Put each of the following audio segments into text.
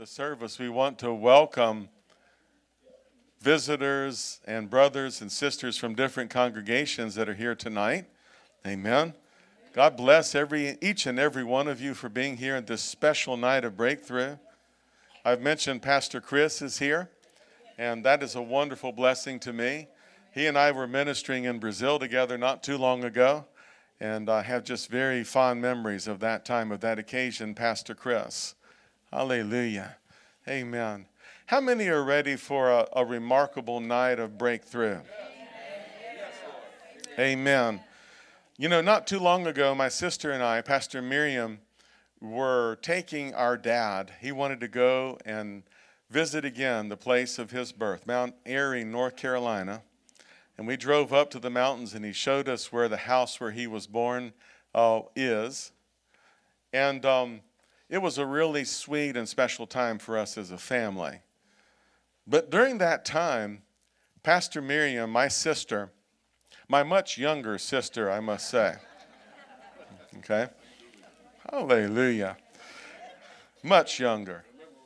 the service, we want to welcome visitors and brothers and sisters from different congregations that are here tonight. Amen. God bless each and every one of you for being here at this special night of breakthrough. I've mentioned Pastor Chris is here, and that is a wonderful blessing to me. He and I were ministering in Brazil together not too long ago, and I have just very fond memories of that time, of that occasion, Pastor Chris. Hallelujah. Amen. How many are ready for a remarkable night of breakthrough? Amen. You know, not too long ago, my sister and I, Pastor Miriam, were taking our dad. He wanted to go and visit again the place of his birth, Mount Airy, North Carolina. And we drove up to the mountains, and he showed us where the house where he was born is. And it was a really sweet and special time for us as a family. But during that time, Pastor Miriam, my sister, my much younger sister, I must say, okay? Hallelujah. Much younger.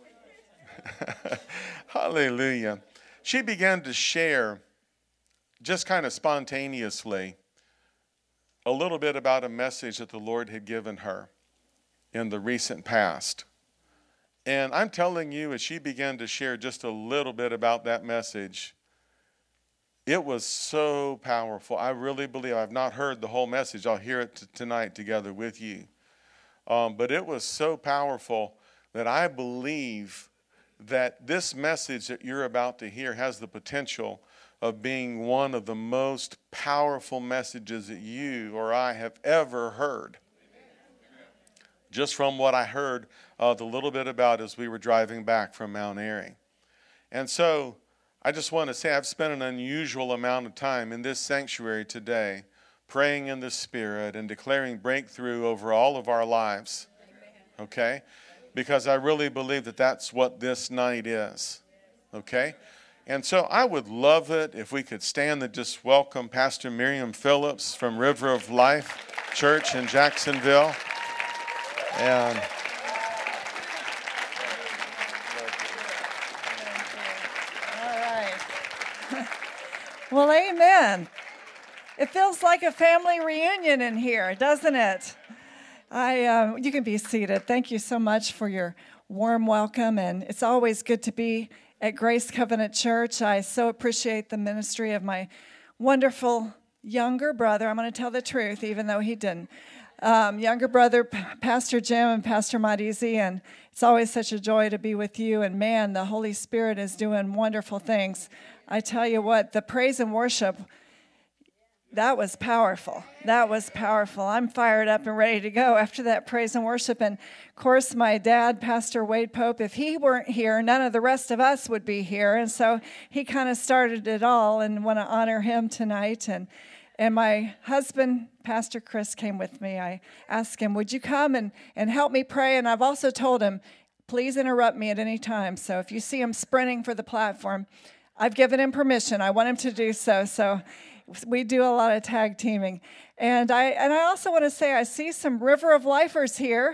Hallelujah. She began to share, just kind of spontaneously, a little bit about a message that the Lord had given her in the recent past. And I'm telling you, as she began to share just a little bit about that message, it was so powerful. I really believe, I've not heard the whole message. I'll hear it tonight together with you. But it was so powerful that I believe that this message that you're about to hear has the potential of being one of the most powerful messages that you or I have ever heard. Just from what I heard the little bit about as we were driving back from Mount Airy. And so I just want to say I've spent an unusual amount of time in this sanctuary today praying in the Spirit and declaring breakthrough over all of our lives. Okay? Because I really believe that that's what this night is. Okay? And so I would love it if we could stand and just welcome Pastor Miriam Phillips from River of Life Church in Jacksonville. And all right. Well, amen. It feels like a family reunion in here, doesn't it? You can be seated. Thank you so much for your warm welcome, and it's always good to be at Grace Covenant Church. I so appreciate the ministry of my wonderful younger brother. I'm going to tell the truth, even though he didn't. Younger brother, Pastor Jim and Pastor Madizi, and it's always such a joy to be with you. And man, the Holy Spirit is doing wonderful things. I tell you what, the praise and worship, that was powerful. That was powerful. I'm fired up and ready to go after that praise and worship. And of course, my dad, Pastor Wade Pope, if he weren't here, none of the rest of us would be here. And so he kind of started it all, and want to honor him tonight. And my husband, Pastor Chris, came with me. I asked him, would you come and help me pray? And I've also told him, please interrupt me at any time. So if you see him sprinting for the platform, I've given him permission. I want him to do so. So we do a lot of tag teaming. And I also want to say I see some River of Lifers here.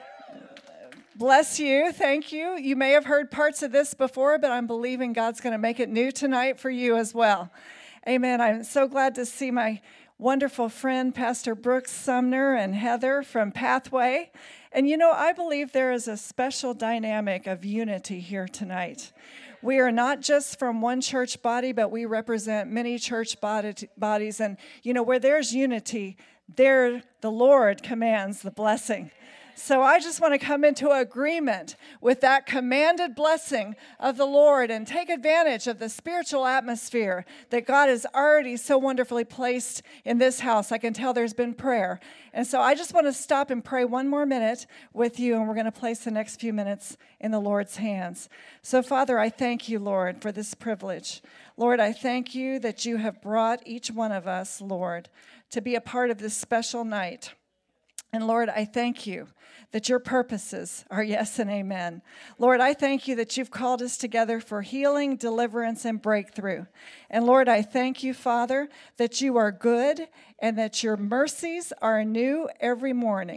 Bless you. Thank you. You may have heard parts of this before, but I'm believing God's going to make it new tonight for you as well. Amen. I'm so glad to see my wonderful friend, Pastor Brooks Sumner and Heather from Pathway. And you know, I believe there is a special dynamic of unity here tonight. We are not just from one church body, but we represent many church bodies. And, you know, where there's unity, there the Lord commands the blessing. So I just want to come into agreement with that commanded blessing of the Lord and take advantage of the spiritual atmosphere that God has already so wonderfully placed in this house. I can tell there's been prayer. And so I just want to stop and pray one more minute with you, and we're going to place the next few minutes in the Lord's hands. So, Father, I thank you, Lord, for this privilege. Lord, I thank you that you have brought each one of us, Lord, to be a part of this special night. And Lord, I thank you that your purposes are yes and amen. Lord, I thank you that you've called us together for healing, deliverance, and breakthrough. And Lord, I thank you, Father, that you are good and that your mercies are new every morning.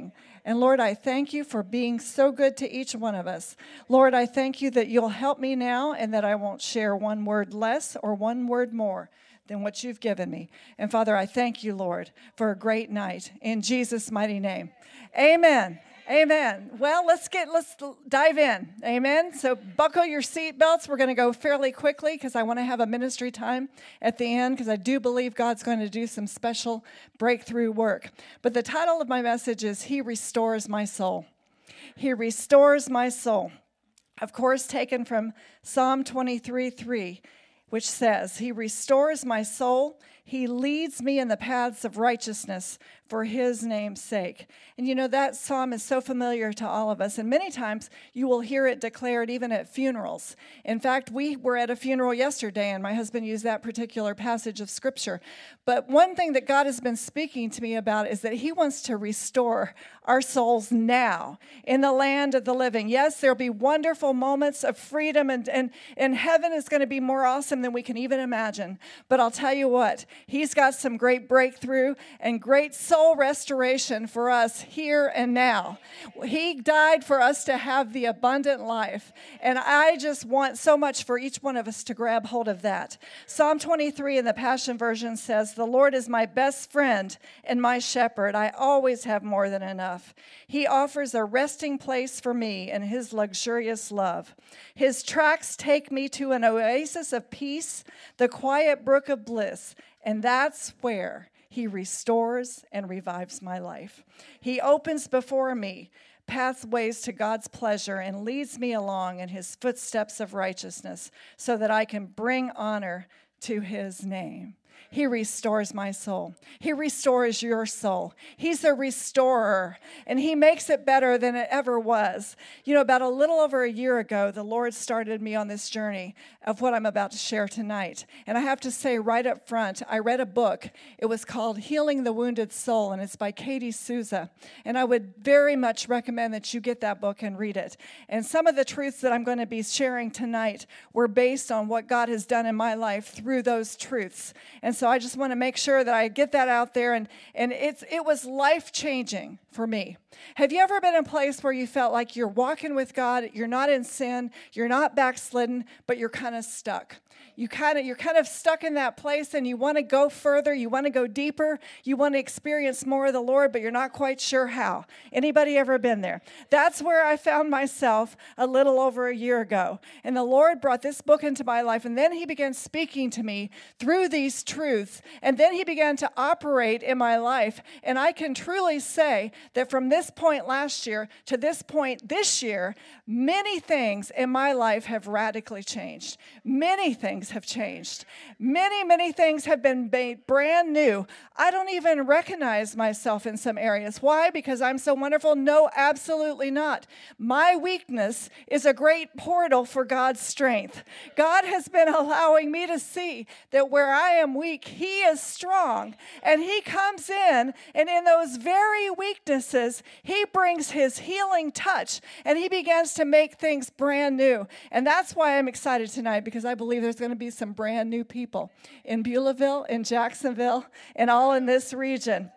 And Lord, I thank you for being so good to each one of us. Lord, I thank you that you'll help me now and that I won't share one word less or one word more than what you've given me. And Father, I thank you, Lord, for a great night. In Jesus' mighty name. Amen. Amen. Well, let's dive in. Amen. So buckle your seatbelts. We're going to go fairly quickly because I want to have a ministry time at the end because I do believe God's going to do some special breakthrough work. But the title of my message is He Restores My Soul. He restores my soul. Of course, taken from Psalm 23:3, which says, He restores my soul. He leads me in the paths of righteousness for his name's sake. And you know, that psalm is so familiar to all of us. And many times you will hear it declared even at funerals. In fact, we were at a funeral yesterday, and my husband used that particular passage of Scripture. But one thing that God has been speaking to me about is that he wants to restore our souls now in the land of the living. Yes, there'll be wonderful moments of freedom, and heaven is going to be more awesome than we can even imagine. But I'll tell you what, he's got some great breakthrough and great soul restoration for us here and now. He died for us to have the abundant life. And I just want so much for each one of us to grab hold of that. Psalm 23 in the Passion Version says, The Lord is my best friend and my shepherd. I always have more than enough. He offers a resting place for me in his luxurious love. His tracks take me to an oasis of peace, the quiet brook of bliss, and that's where he restores and revives my life. He opens before me pathways to God's pleasure and leads me along in his footsteps of righteousness so that I can bring honor to his name. He restores my soul. He restores your soul. He's a restorer, and he makes it better than it ever was. You know, about a little over a year ago, the Lord started me on this journey of what I'm about to share tonight. And I have to say right up front, I read a book. It was called Healing the Wounded Soul, and it's by Katie Souza. And I would very much recommend that you get that book and read it. And some of the truths that I'm going to be sharing tonight were based on what God has done in my life through those truths. And so I just want to make sure that I get that out there, and it was life-changing for me. Have you ever been in a place where you felt like you're walking with God, you're not in sin, you're not backslidden, but you're kind of stuck? You're kind of stuck in that place, and you want to go further, you want to go deeper, you want to experience more of the Lord, but you're not quite sure how. Anybody ever been there? That's where I found myself a little over a year ago. And the Lord brought this book into my life, and then he began speaking to me through these truths, and then he began to operate in my life. And I can truly say that from this point last year to this point this year, many things in my life have radically changed. Many things have changed. Many things have been made brand new. I don't even recognize myself in some areas. Why? Because I'm so wonderful? No, absolutely not. My weakness is a great portal for God's strength. God has been allowing me to see that where I am weak, he is strong. And he comes in, and in those very weaknesses, he brings his healing touch, and he begins to make things brand new. And that's why I'm excited tonight, because I believe there's going to be some brand new people in Beulahville, in Jacksonville, and all in this region.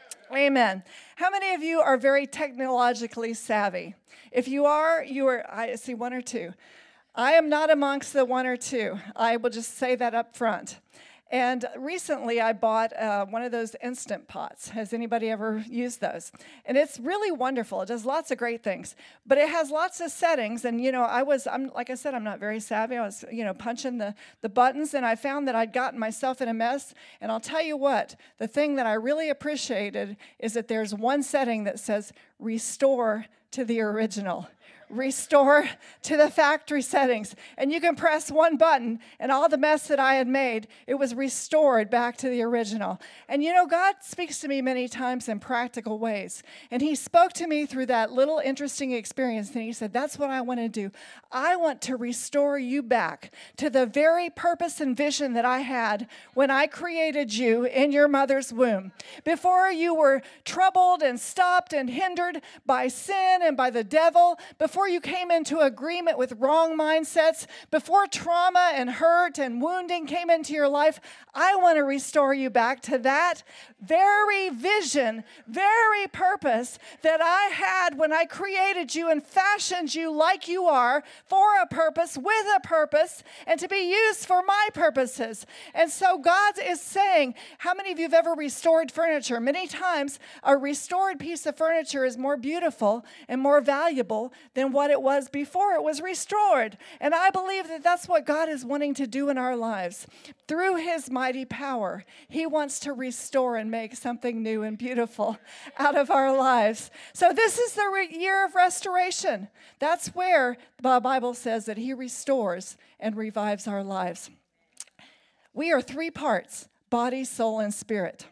Amen. How many of you are very technologically savvy? If you are, I see one or two. I am not amongst the one or two. I will just say that up front. And recently I bought one of those Instant Pots. Has anybody ever used those? And it's really wonderful. It does lots of great things, but it has lots of settings. And, you know, I'm like I said, I'm not very savvy. I was, punching the buttons, and I found that I'd gotten myself in a mess. And I'll tell you what, the thing that I really appreciated is that there's one setting that says restore to the original. Restore to the factory settings. And you can press one button, and all the mess that I had made, it was restored back to the original. And you know, God speaks to me many times in practical ways. And he spoke to me through that little interesting experience, and he said, that's what I want to do. I want to restore you back to the very purpose and vision that I had when I created you in your mother's womb. Before you were troubled and stopped and hindered by sin and by the devil, before before you came into agreement with wrong mindsets, before trauma and hurt and wounding came into your life, I want to restore you back to that very vision, very purpose that I had when I created you and fashioned you like you are for a purpose, with a purpose, and to be used for my purposes. And so God is saying, how many of you have ever restored furniture? Many times a restored piece of furniture is more beautiful and more valuable than what it was before it was restored. And I believe that that's what God is wanting to do in our lives. Through his mighty power, he wants to restore and make something new and beautiful out of our lives. So this is the year of restoration. That's where the Bible says that he restores and revives our lives. We are three parts: body, soul, and spirit.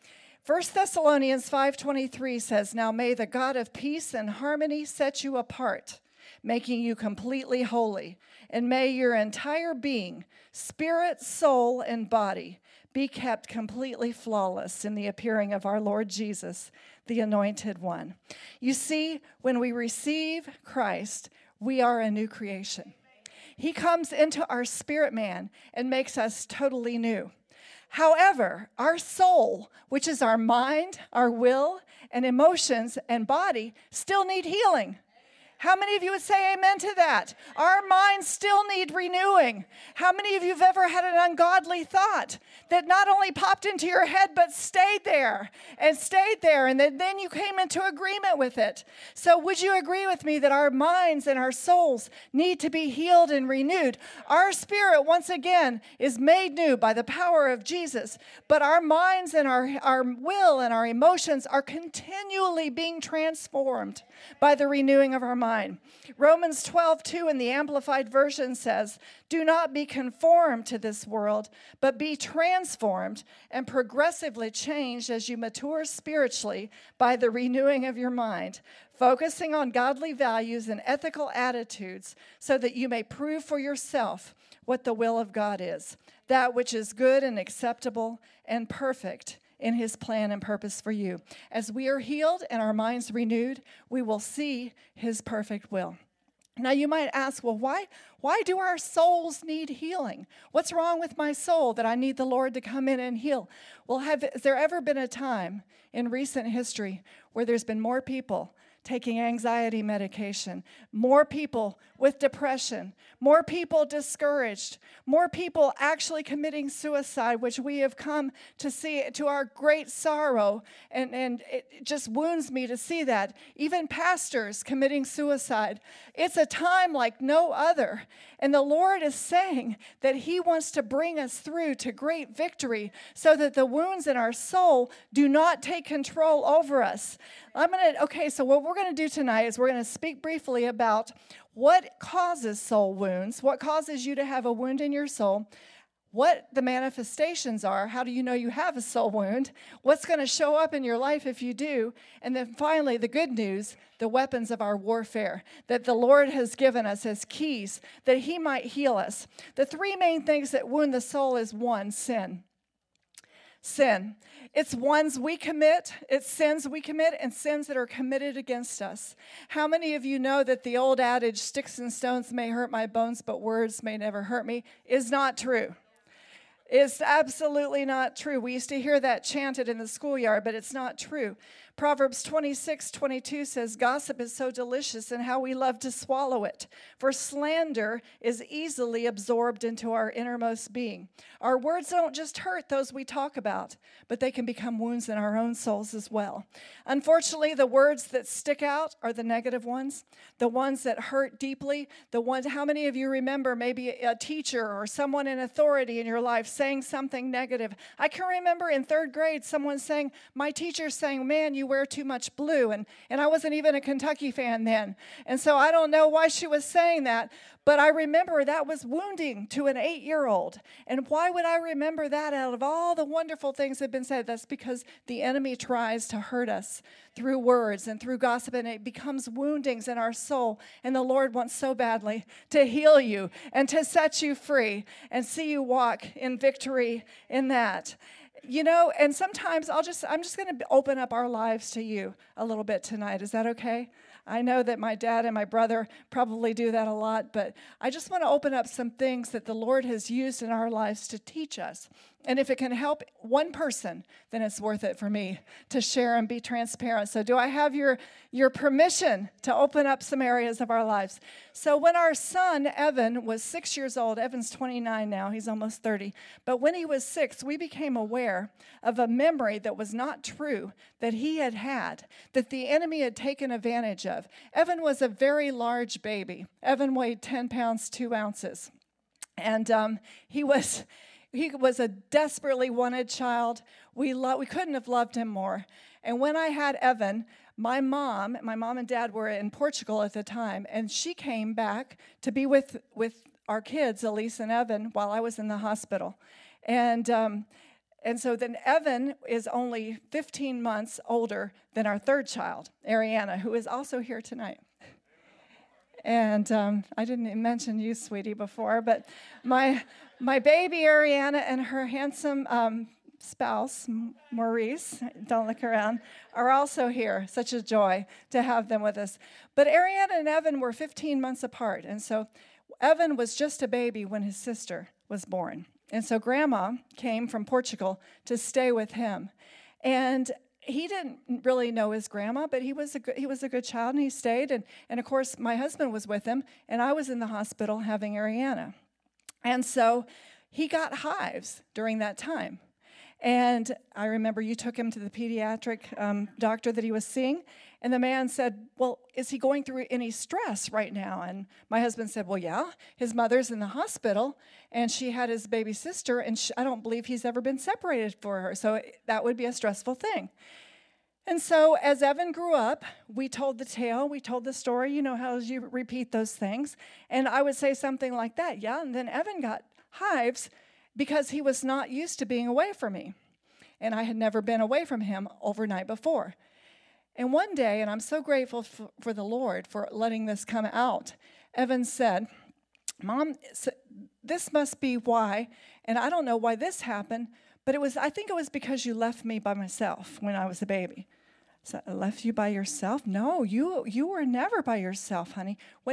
1 Thessalonians 5:23 says, "Now may the God of peace and harmony set you apart, making you completely holy, and may your entire being, spirit, soul, and body, be kept completely flawless in the appearing of our Lord Jesus, the Anointed One." You see, when we receive Christ, we are a new creation. He comes into our spirit man and makes us totally new. However, our soul, which is our mind, our will, and emotions and body, still need healing. How many of you would say amen to that? Our minds still need renewing. How many of you have ever had an ungodly thought that not only popped into your head, but stayed there, and then you came into agreement with it? So would you agree with me that our minds and our souls need to be healed and renewed? Our spirit, once again, is made new by the power of Jesus, but our minds and our will and our emotions are continually being transformed by the renewing of our mind. Romans 12:2 in the Amplified Version says, "Do not be conformed to this world, but be transformed and progressively changed as you mature spiritually by the renewing of your mind, focusing on godly values and ethical attitudes so that you may prove for yourself what the will of God is, that which is good and acceptable and perfect in his plan and purpose for you." As we are healed and our minds renewed, we will see his perfect will. Now you might ask, well, why do our souls need healing? What's wrong with my soul that I need the Lord to come in and heal? Well, has there ever been a time in recent history where there's been more people taking anxiety medication, more people with depression, more people discouraged, more people actually committing suicide, which we have come to see to our great sorrow, and it just wounds me to see that. Even pastors committing suicide. It's a time like no other, and the Lord is saying that he wants to bring us through to great victory so that the wounds in our soul do not take control over us. So what we're going to do tonight is we're going to speak briefly about what causes soul wounds, what causes you to have a wound in your soul, what the manifestations are, how do you know you have a soul wound, what's going to show up in your life if you do, and then finally the good news, the weapons of our warfare that the Lord has given us as keys that he might heal us. The three main things that wound the soul is one, sin. Sin. It's ones we commit, it's sins we commit, and sins that are committed against us. How many of you know that the old adage, "Sticks and stones may hurt my bones, but words may never hurt me," is not true? It's absolutely not true. We used to hear that chanted in the schoolyard, but it's not true. Proverbs 26:22 says, "Gossip is so delicious, and how we love to swallow it. For slander is easily absorbed into our innermost being." Our words don't just hurt those we talk about, but they can become wounds in our own souls as well. Unfortunately, the words that stick out are the negative ones, the ones that hurt deeply, the ones, how many of you remember maybe a teacher or someone in authority in your life saying something negative? I can remember in third grade someone saying, my teacher saying, "Man, you wear too much blue." And I wasn't even a Kentucky fan then. And so I don't know why she was saying that, but I remember that was wounding to an 8-year-old. And why would I remember that out of all the wonderful things that have been said? That's because the enemy tries to hurt us through words and through gossip, and it becomes woundings in our soul. And the Lord wants so badly to heal you and to set you free and see you walk in victory in that. You know, and sometimes I'm just going to open up our lives to you a little bit tonight. Is that okay? I know that my dad and my brother probably do that a lot, but I just want to open up some things that the Lord has used in our lives to teach us. And if it can help one person, then it's worth it for me to share and be transparent. So do I have your permission to open up some areas of our lives? So when our son, Evan, was 6 years old, Evan's 29 now, he's almost 30, but when he was 6, we became aware of a memory that was not true that he had, that the enemy had taken advantage of. Evan was a very large baby. Evan weighed 10 pounds, 2 ounces. And he was a desperately wanted child. We couldn't have loved him more. And when I had Evan, my mom and dad were in Portugal at the time, and she came back to be with our kids, Elise and Evan, while I was in the hospital. And so then Evan is only 15 months older than our third child, Ariana, who is also here tonight. And I didn't mention you, sweetie, before, but my baby Ariana and her handsome spouse, Maurice, don't look around, are also here. Such a joy to have them with us. But Ariana and Evan were 15 months apart, and so Evan was just a baby when his sister was born. And so Grandma came from Portugal to stay with him. And he didn't really know his grandma, but he was a good child, and he stayed. And of course, my husband was with him, and I was in the hospital having Ariana. And so he got hives during that time. And I remember you took him to the pediatric doctor that he was seeing, and the man said, well, is he going through any stress right now? And my husband said, well, yeah, his mother's in the hospital, and she had his baby sister, and I don't believe he's ever been separated for her, so that would be a stressful thing. And so as Evan grew up, we told the tale, we told the story, you know how you repeat those things, and I would say something like that, yeah, and then Evan got hives because he was not used to being away from me, and I had never been away from him overnight before. And one day, and I'm so grateful for the Lord for letting this come out, Evan said, Mom, this must be why, and I don't know why this happened, but I think it was because you left me by myself when I was a baby. So I left you by yourself? No, you were never by yourself, honey. When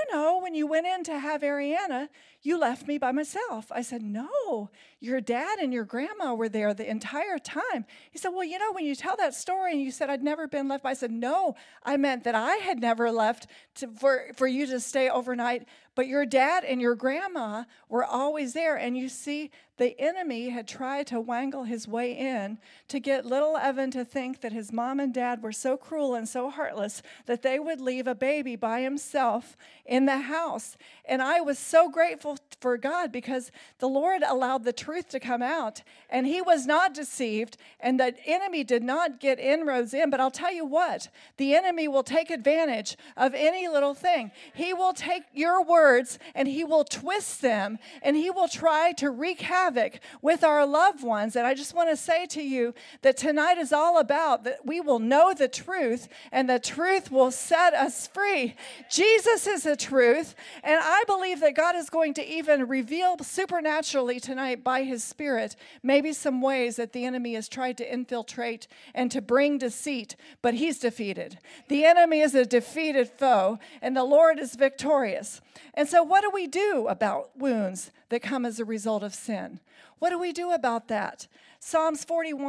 you went in to have Ariana, you left me by myself. I said, no, your dad and your grandma were there the entire time. He said, well, when you tell that story and you said I'd never been left by, I said, no, I meant that I had never left for you to stay overnight, but your dad and your grandma were always there. And you see, the enemy had tried to wangle his way in to get little Evan to think that his mom and dad were so cruel and so heartless that they would leave a baby by himself in the house. And I was so grateful for God because the Lord allowed the truth to come out, and he was not deceived, and the enemy did not get inroads in. But I'll tell you what, the enemy will take advantage of any little thing. He will take your words and he will twist them, and he will try to wreak havoc with our loved ones. And I just want to say to you that tonight is all about that we will know the truth, and the truth will set us free. Jesus is the truth, and I believe that God is going to even reveal supernaturally tonight by his Spirit maybe some ways that the enemy has tried to infiltrate and to bring deceit, but he's defeated. The enemy is a defeated foe, and the Lord is victorious. And so what do we do about wounds that come as a result of sin? What do we do about that? Psalms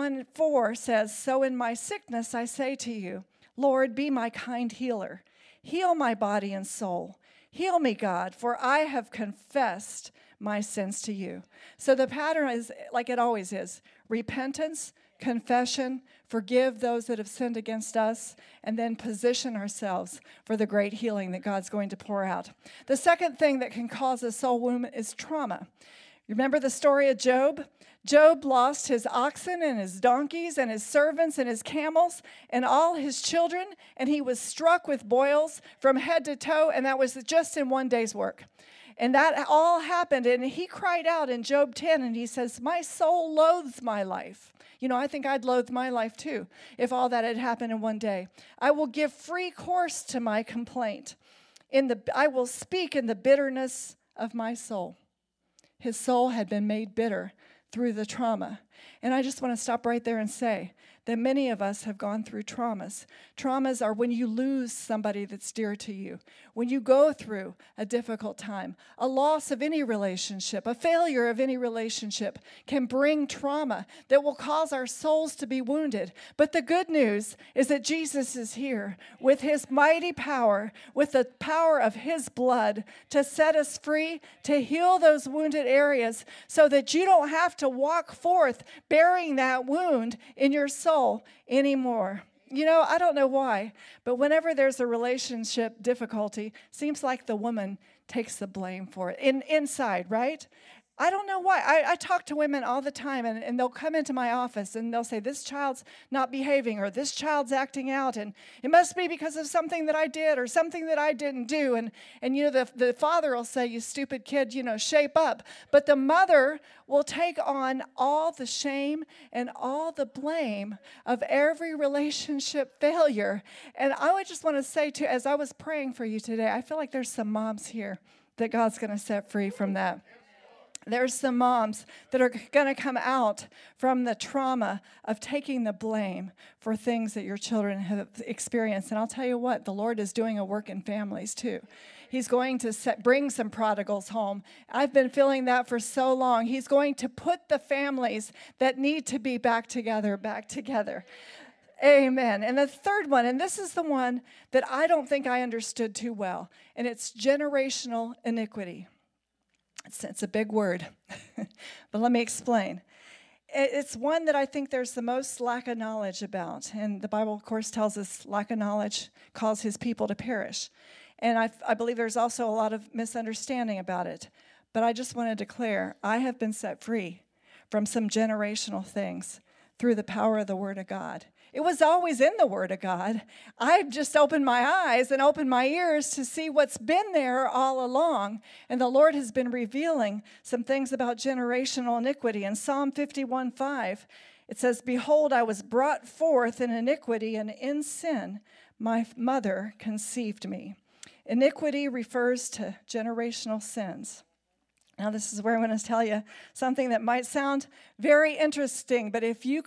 41:4 says, so in my sickness I say to you, Lord, be my kind healer. Heal my body and soul. Heal me, God, for I have confessed my sins to you. So the pattern is like it always is: repentance, confession, forgive those that have sinned against us, and then position ourselves for the great healing that God's going to pour out. The second thing that can cause a soul wound is trauma. Remember the story of Job? Job lost his oxen and his donkeys and his servants and his camels and all his children, and he was struck with boils from head to toe, and that was just in one day's work. And that all happened, and he cried out in Job 10, and he says, my soul loathes my life. I think I'd loathe my life too if all that had happened in one day. I will give free course to my complaint. I will speak in the bitterness of my soul. His soul had been made bitter through the trauma. And I just want to stop right there and say that many of us have gone through traumas. Traumas are when you lose somebody that's dear to you, when you go through a difficult time. A loss of any relationship, a failure of any relationship can bring trauma that will cause our souls to be wounded. But the good news is that Jesus is here with his mighty power, with the power of his blood to set us free, to heal those wounded areas so that you don't have to walk forth bearing that wound in your soul anymore. You know, I don't know why, but whenever there's a relationship difficulty, seems like the woman takes the blame for it inside, right? I don't know why. I talk to women all the time, and they'll come into my office, and they'll say, this child's not behaving, or this child's acting out, and it must be because of something that I did or something that I didn't do. And you know, the father will say, you stupid kid, you know, shape up. But the mother will take on all the shame and all the blame of every relationship failure. And I would just want to say, too, as I was praying for you today, I feel like there's some moms here that God's going to set free from that. There's some moms that are going to come out from the trauma of taking the blame for things that your children have experienced. And I'll tell you what, the Lord is doing a work in families too. He's going to bring some prodigals home. I've been feeling that for so long. He's going to put the families that need to be back together. Amen. And the third one, and this is the one that I don't think I understood too well, and it's generational iniquity. It's a big word, but let me explain. It's one that I think there's the most lack of knowledge about. And the Bible, of course, tells us lack of knowledge causes his people to perish. And I believe there's also a lot of misunderstanding about it. But I just want to declare, I have been set free from some generational things through the power of the Word of God. It was always in the Word of God. I've just opened my eyes and opened my ears to see what's been there all along. And the Lord has been revealing some things about generational iniquity. In Psalm 51:5, it says, behold, I was brought forth in iniquity, and in sin my mother conceived me. Iniquity refers to generational sins. Now, this is where I'm going to tell you something that might sound very interesting, but if you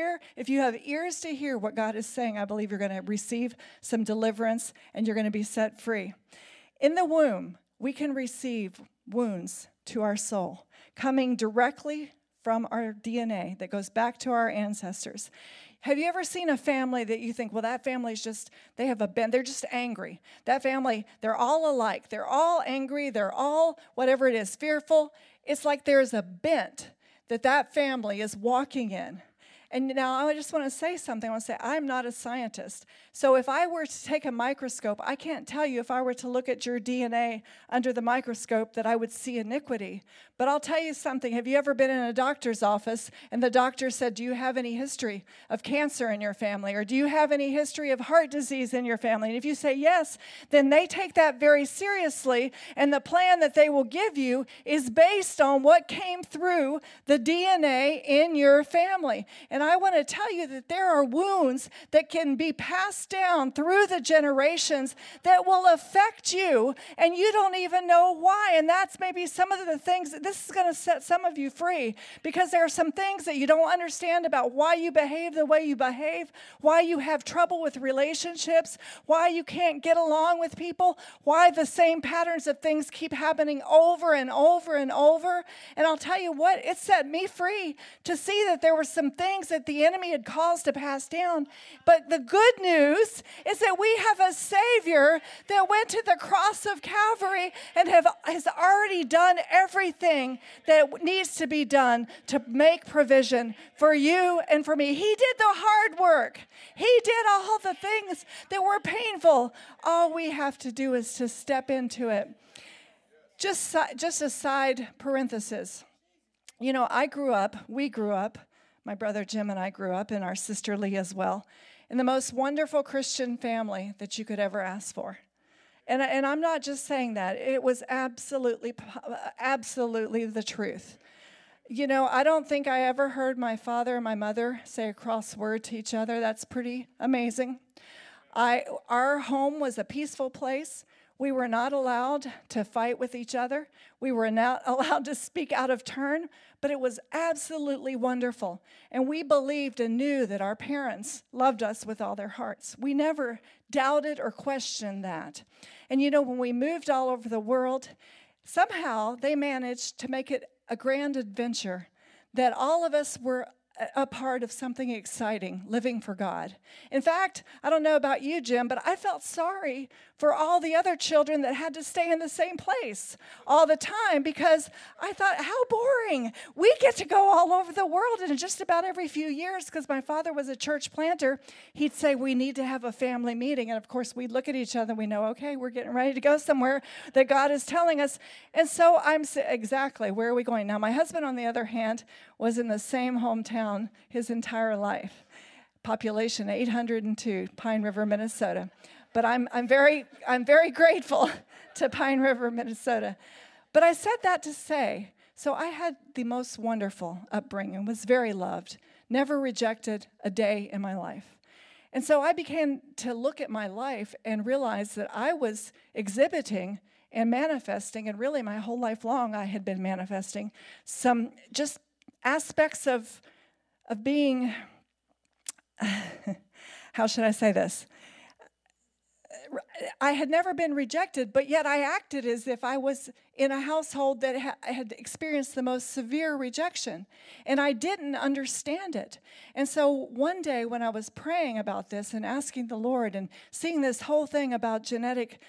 have ears to hear what God is saying, I believe you're going to receive some deliverance and you're going to be set free. In the womb, we can receive wounds to our soul coming directly from our DNA that goes back to our ancestors. Have you ever seen a family that you think, well, that family's just, they're just angry. That family, they're all alike. They're all angry. They're all, whatever it is, fearful. It's like there's a bent that family is walking in. And now I just want to say something. I want to say I'm not a scientist. So if I were to take a microscope, I can't tell you if I were to look at your DNA under the microscope that I would see iniquity. But I'll tell you something. Have you ever been in a doctor's office and the doctor said, do you have any history of cancer in your family? Or do you have any history of heart disease in your family? And if you say yes, then they take that very seriously. And the plan that they will give you is based on what came through the DNA in your family. And I want to tell you that there are wounds that can be passed down through the generations that will affect you, and you don't even know why. And that's maybe some of the things that this is going to set some of you free, because there are some things that you don't understand about why you behave the way you behave, why you have trouble with relationships, why you can't get along with people, why the same patterns of things keep happening over and over and over. And I'll tell you what, it set me free to see that there were some things that the enemy had caused to pass down. But the good news is that we have a Savior that went to the cross of Calvary and has already done everything that needs to be done to make provision for you and for me. He did the hard work. He did all the things that were painful. All we have to do is to step into it. Just a side parenthesis. You know, we grew up, my brother Jim and I grew up, and our sister Lee as well, in the most wonderful Christian family that you could ever ask for. And I'm not just saying that. It was absolutely the truth. You know, I don't think I ever heard my father and my mother say a cross word to each other. That's pretty amazing. Our home was a peaceful place. We were not allowed to fight with each other. We were not allowed to speak out of turn, but it was absolutely wonderful. And we believed and knew that our parents loved us with all their hearts. We never doubted or questioned that. And you know, when we moved all over the world, somehow they managed to make it a grand adventure that all of us were a part of something exciting, living for God. In fact, I don't know about you, Jim, but I felt sorry for all the other children that had to stay in the same place all the time because I thought, how boring. We get to go all over the world, and just about every few years, because my father was a church planter, he'd say, we need to have a family meeting. And of course, we'd look at each other and we know, okay, we're getting ready to go somewhere that God is telling us. And so exactly, where are we going? Now, my husband, on the other hand, was in the same hometown his entire life. Population 802, Pine River, Minnesota. But I'm very grateful to Pine River, Minnesota. But I said that to say, so I had the most wonderful upbringing, was very loved, never rejected a day in my life. And so I began to look at my life and realize that I was exhibiting and manifesting, and really my whole life long I had been manifesting some just aspects of being, how should I say this? I had never been rejected, but yet I acted as if I was in a household that had experienced the most severe rejection, and I didn't understand it. And so one day when I was praying about this and asking the Lord and seeing this whole thing about genetic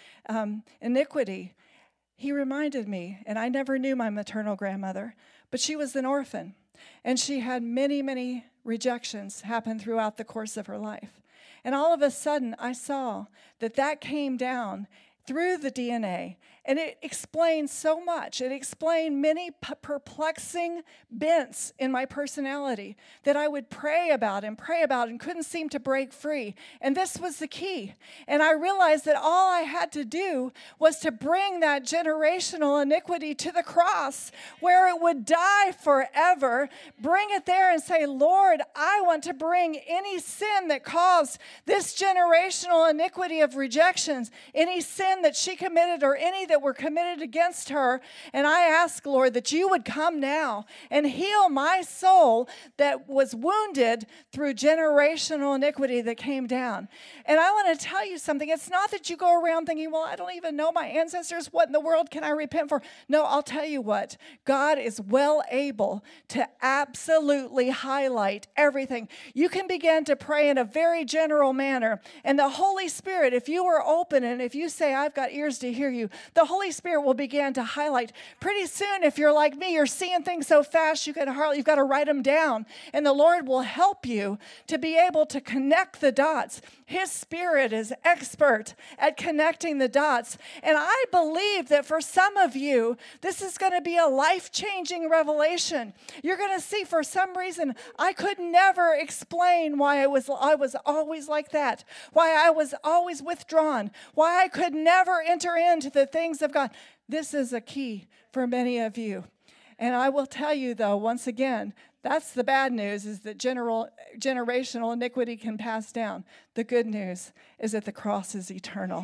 iniquity, He reminded me, and I never knew my maternal grandmother, but she was an orphan, and she had many, many rejections happen throughout the course of her life. And all of a sudden, I saw that came down through the DNA, and it explained so much. It explained many perplexing bents in my personality that I would pray about and couldn't seem to break free. And this was the key. And I realized that all I had to do was to bring that generational iniquity to the cross where it would die forever, bring it there and say, Lord, I want to bring any sin that caused this generational iniquity of rejections, any sin that she committed or any that were committed against her. And I ask, Lord, that you would come now and heal my soul that was wounded through generational iniquity that came down. And I want to tell you something. It's not that you go around thinking, well, I don't even know my ancestors. What in the world can I repent for? No, I'll tell you what. God is well able to absolutely highlight everything. You can begin to pray in a very general manner. And the Holy Spirit, if you are open and if you say, I've got ears to hear you, the Holy Spirit will begin to highlight. Pretty soon, if you're like me, you're seeing things so fast you've got to write them down. And the Lord will help you to be able to connect the dots. His Spirit is expert at connecting the dots. And I believe that for some of you, this is going to be a life-changing revelation. You're going to see, for some reason, I could never explain why I was always like that, why I was always withdrawn, why I could never enter into the things of God. This is a key for many of you. And I will tell you, though, once again, that's the bad news, is that generational iniquity can pass down. The good news is that the cross is eternal.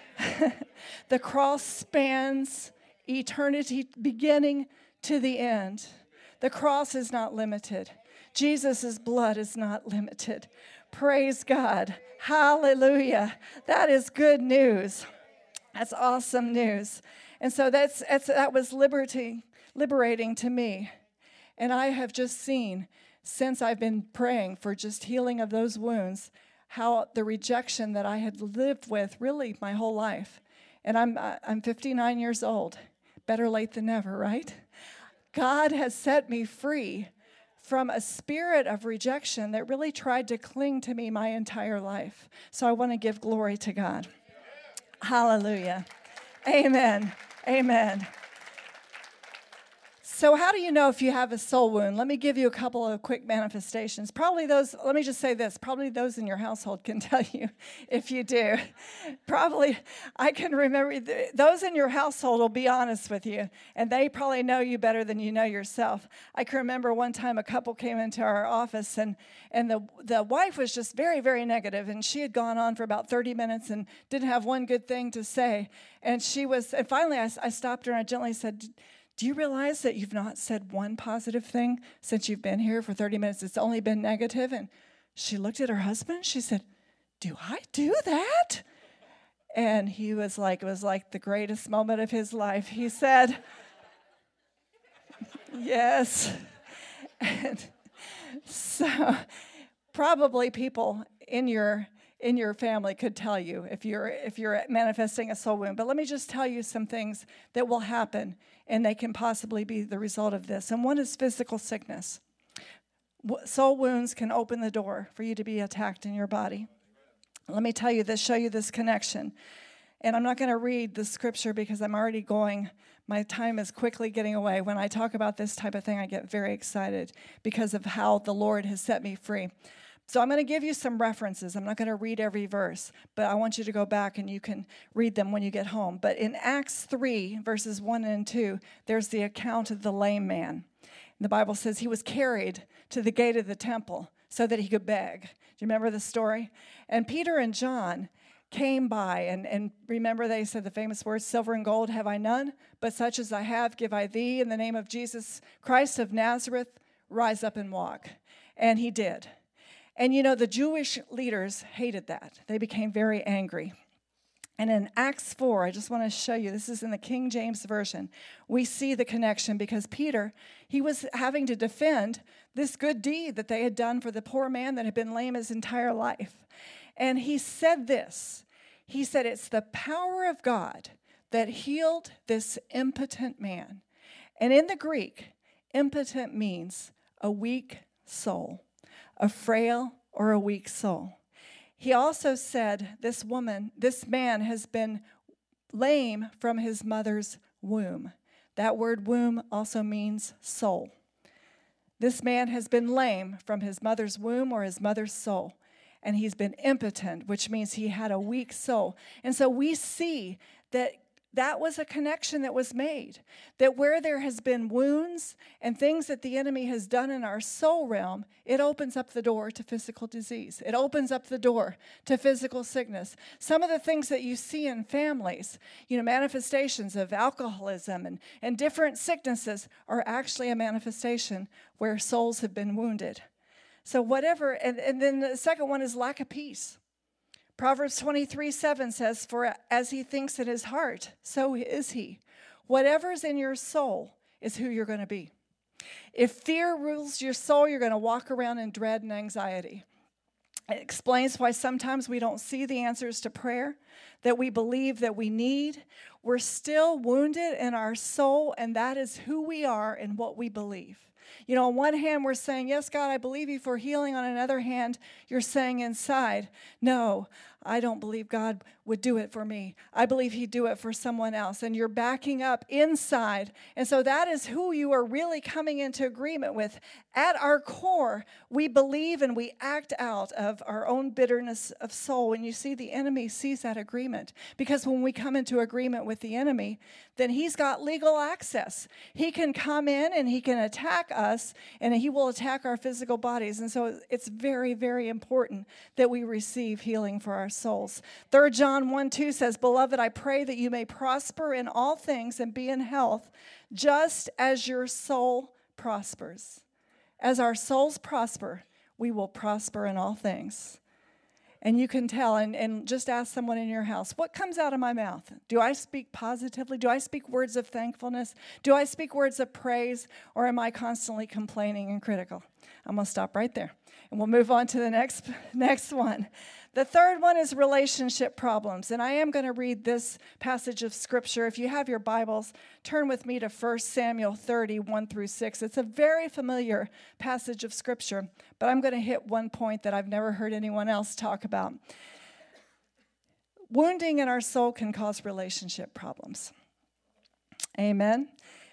The cross spans eternity, beginning to the end. The cross is not limited. Jesus' blood is not limited. Praise God. Hallelujah. That is good news. That's awesome news. And so that was liberating to me. And I have just seen, since I've been praying for just healing of those wounds, how the rejection that I had lived with really my whole life. And I'm 59 years old. Better late than never, right? God has set me free from a spirit of rejection that really tried to cling to me my entire life. So I want to give glory to God. Hallelujah. Amen. Amen. So how do you know if you have a soul wound? Let me give you a couple of quick manifestations. Probably those, let me just say this, probably those in your household can tell you if you do. Probably, I can remember, those in your household will be honest with you, and they probably know you better than you know yourself. I can remember one time a couple came into our office, and the wife was just very, very negative, and she had gone on for about 30 minutes and didn't have one good thing to say. And finally I stopped her and I gently said, do you realize that you've not said one positive thing since you've been here for 30 minutes? It's only been negative. And she looked at her husband. She said, do I do that? And he was like, it was like the greatest moment of his life. He said, yes. And so probably people in your family could tell you if you're manifesting a soul wound. But let me just tell you some things that will happen, and they can possibly be the result of this. And one is physical sickness. Soul wounds can open the door for you to be attacked in your body. Let me tell you this, show you this connection. And I'm not going to read the scripture because I'm already going. My time is quickly getting away. When I talk about this type of thing, I get very excited because of how the Lord has set me free. So I'm going to give you some references. I'm not going to read every verse, but I want you to go back and you can read them when you get home. But in Acts 3, verses 1 and 2, there's the account of the lame man. The Bible says he was carried to the gate of the temple so that he could beg. Do you remember the story? And Peter and John came by, and remember they said the famous words, silver and gold have I none, but such as I have give I thee. In the name of Jesus Christ of Nazareth, rise up and walk. And he did. And you know, the Jewish leaders hated that. They became very angry. And in Acts 4, I just want to show you, this is in the King James Version, we see the connection because Peter, he was having to defend this good deed that they had done for the poor man that had been lame his entire life. And he said this, he said, it's the power of God that healed this impotent man. And in the Greek, impotent means a weak soul. A frail or a weak soul. He also said, this man has been lame from his mother's womb. That word womb also means soul. This man has been lame from his mother's womb or his mother's soul. And he's been impotent, which means he had a weak soul. And so we see that was a connection that was made, that where there has been wounds and things that the enemy has done in our soul realm, it opens up the door to physical disease. It opens up the door to physical sickness. Some of the things that you see in families, manifestations of alcoholism and different sicknesses are actually a manifestation where souls have been wounded. So whatever, and then the second one is lack of peace. Proverbs 23:7 says, for as he thinks in his heart, so is he. Whatever's in your soul is who you're going to be. If fear rules your soul, you're going to walk around in dread and anxiety. It explains why sometimes we don't see the answers to prayer that we believe that we need. We're still wounded in our soul, and that is who we are and what we believe. On one hand, we're saying, yes, God, I believe you for healing. On another hand, you're saying inside, no, I don't believe God would do it for me. I believe he'd do it for someone else. And you're backing up inside. And so that is who you are really coming into agreement with. At our core, we believe and we act out of our own bitterness of soul. And you see, the enemy sees that agreement. Because when we come into agreement with the enemy, then he's got legal access. He can come in and he can attack us, and he will attack our physical bodies. And so it's very, very important that we receive healing for our souls. 3 John 1:2 says, beloved, I pray that you may prosper in all things and be in health, just as your soul prospers. As our souls prosper, we will prosper in all things. And you can tell, and just ask someone in your house, what comes out of my mouth? Do I speak positively? Do I speak words of thankfulness? Do I speak words of praise? Or am I constantly complaining and critical? I'm going to stop right there. And we'll move on to the next one. The third one is relationship problems. And I am going to read this passage of Scripture. If you have your Bibles, turn with me to 1 Samuel 30, 1-6. It's a very familiar passage of Scripture, but I'm going to hit one point that I've never heard anyone else talk about. Wounding in our soul can cause relationship problems. Amen.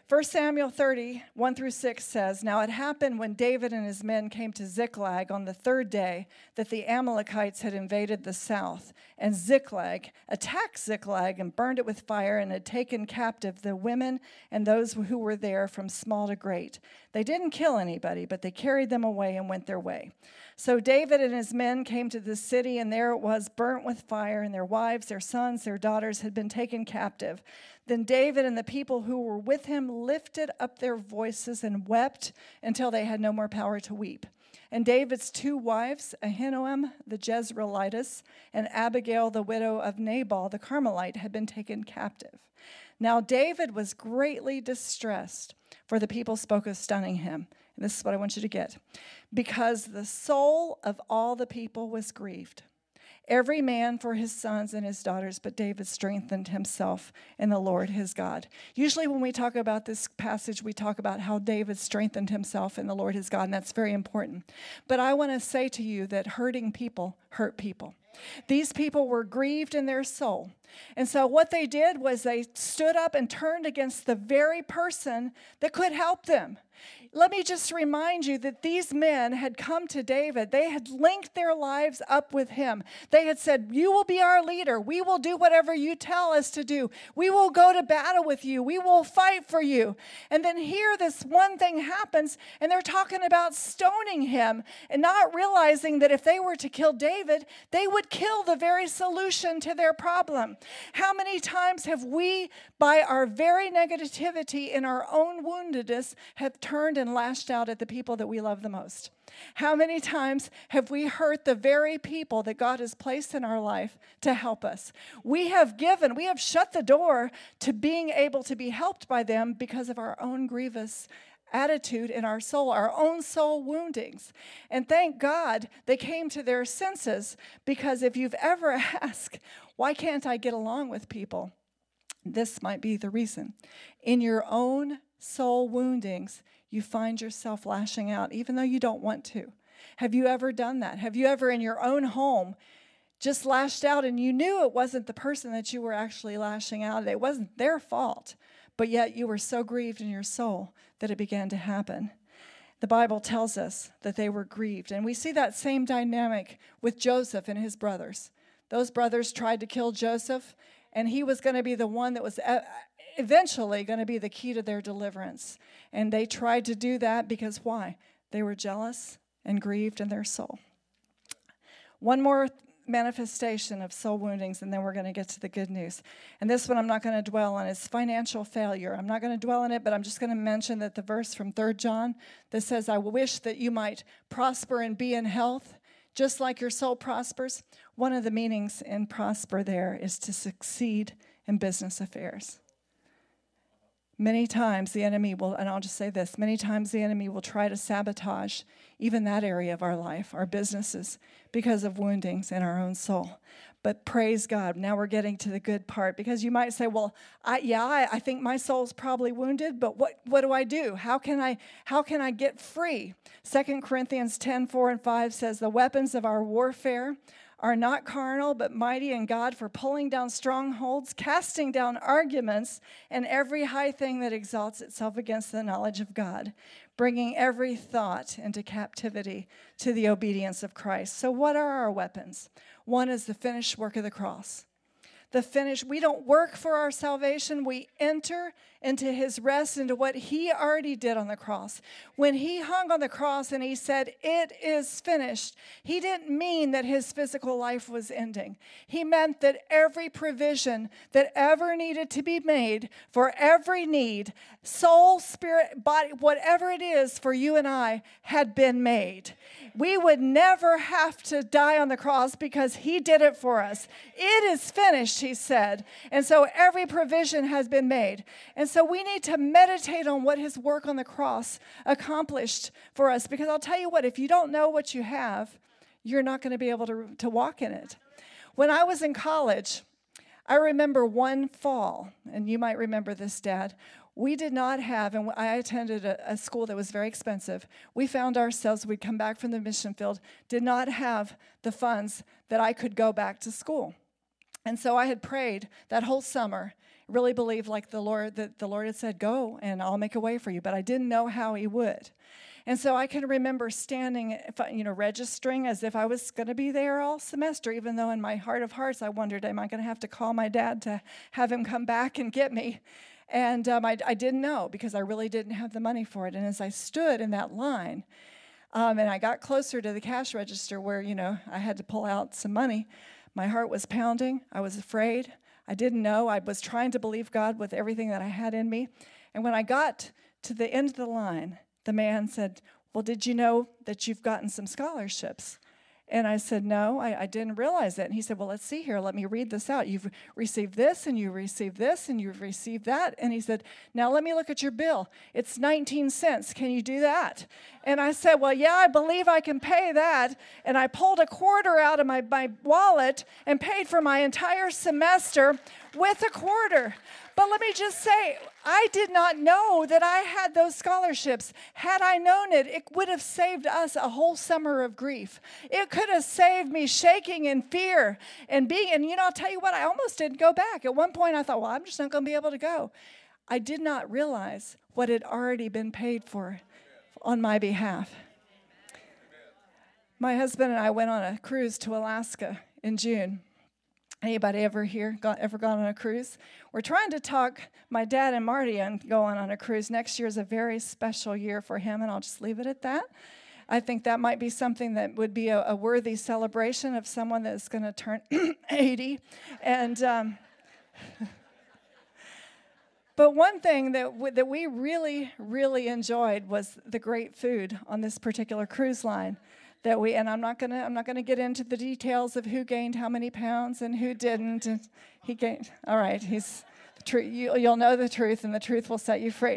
1 Samuel 30, 1 through 6 says, "Now it happened when David and his men came to Ziklag on the third day that the Amalekites had invaded the south, and Ziklag attacked Ziklag and burned it with fire and had taken captive the women and those who were there from small to great. They didn't kill anybody, but they carried them away and went their way. So David and his men came to the city, and there it was burnt with fire, and their wives, their sons, their daughters had been taken captive. Then David and the people who were with him lifted up their voices and wept until they had no more power to weep. And David's two wives, Ahinoam the Jezreelitess and Abigail the widow of Nabal the Carmelite, had been taken captive. Now David was greatly distressed, for the people spoke of stunning him." And this is what I want you to get. "Because the soul of all the people was grieved, every man for his sons and his daughters, but David strengthened himself in the Lord his God." Usually when we talk about this passage, we talk about how David strengthened himself in the Lord his God, and that's very important. But I want to say to you that hurting people hurt people. These people were grieved in their soul. And so what they did was they stood up and turned against the very person that could help them. Let me just remind you that these men had come to David. They had linked their lives up with him. They had said, "You will be our leader. We will do whatever you tell us to do. We will go to battle with you. We will fight for you." And then here this one thing happens, and they're talking about stoning him and not realizing that if they were to kill David, they would kill the very solution to their problem. How many times have we, by our very negativity in our own woundedness, have turned and lashed out at the people that we love the most? How many times have we hurt the very people that God has placed in our life to help us? We have shut the door to being able to be helped by them because of our own grievous attitude in our soul, our own soul woundings. And thank God they came to their senses, because if you've ever asked, why can't I get along with people? This might be the reason. In your own soul woundings, you find yourself lashing out, even though you don't want to. Have you ever done that? Have you ever in your own home just lashed out and you knew it wasn't the person that you were actually lashing out at? It wasn't their fault, but yet you were so grieved in your soul that it began to happen. The Bible tells us that they were grieved. And we see that same dynamic with Joseph and his brothers. Those brothers tried to kill Joseph, and he was going to be the one that was eventually going to be the key to their deliverance. And they tried to do that because why? They were jealous and grieved in their soul. One more manifestation of soul woundings, and then we're going to get to the good news. And this one I'm not going to dwell on. It's financial failure. I'm not going to dwell on it, but I'm just going to mention that the verse from 3 John that says, "I wish that you might prosper and be in health, just like your soul prospers." One of the meanings in prosper there is to succeed in business affairs. Many times the enemy will, and I'll just say this, many times the enemy will try to sabotage even that area of our life, our businesses, because of woundings in our own soul. But praise God, now we're getting to the good part, because you might say, well, I think my soul's probably wounded, but what do I do? How can I get free? 2 Corinthians 10:4-5 says, "The weapons of our warfare are not carnal, but mighty in God for pulling down strongholds, casting down arguments, and every high thing that exalts itself against the knowledge of God, bringing every thought into captivity to the obedience of Christ." So what are our weapons? One is the finished work of the cross. We don't work for our salvation. We enter into his rest, into what he already did on the cross. When he hung on the cross and he said, "It is finished," he didn't mean that his physical life was ending. He meant that every provision that ever needed to be made for every need, soul, spirit, body, whatever it is for you and I, had been made. We would never have to die on the cross because he did it for us. It is finished, he said. And so every provision has been made. And so we need to meditate on what his work on the cross accomplished for us. Because I'll tell you what, if you don't know what you have, you're not going to be able to walk in it. When I was in college, I remember one fall, and you might remember this, Dad. We did not have, and I attended a school that was very expensive. We found ourselves, we'd come back from the mission field, did not have the funds that I could go back to school. And so I had prayed that whole summer, really believed like the Lord, that the Lord had said, go and I'll make a way for you. But I didn't know how he would. And so I can remember standing, registering as if I was going to be there all semester, even though in my heart of hearts I wondered, am I going to have to call my dad to have him come back and get me? And I didn't know because I really didn't have the money for it. And as I stood in that line, and I got closer to the cash register where, I had to pull out some money, my heart was pounding. I was afraid. I didn't know. I was trying to believe God with everything that I had in me. And when I got to the end of the line, the man said, well, did you know that you've gotten some scholarships? And I said, no, I didn't realize that. And he said, well, let's see here. Let me read this out. You've received this, and you received this, and you've received that. And he said, now let me look at your bill. It's 19 cents. Can you do that? And I said, well, yeah, I believe I can pay that. And I pulled a quarter out of my wallet and paid for my entire semester with a quarter. But let me just say, I did not know that I had those scholarships. Had I known it, it would have saved us a whole summer of grief. It could have saved me shaking in fear and I'll tell you what, I almost didn't go back. At one point I thought, well, I'm just not going to be able to go. I did not realize what had already been paid for on my behalf. My husband and I went on a cruise to Alaska in June. Anybody ever gone on a cruise? We're trying to talk my dad and Marty into going on a cruise. Next year is a very special year for him, and I'll just leave it at that. I think that might be something that would be a worthy celebration of someone that's going to turn 80. And but one thing that we really, really enjoyed was the great food on this particular cruise line. And I'm not gonna get into the details of who gained how many pounds and who didn't. And he gained. All right, he's the truth. You'll know the truth, and the truth will set you free.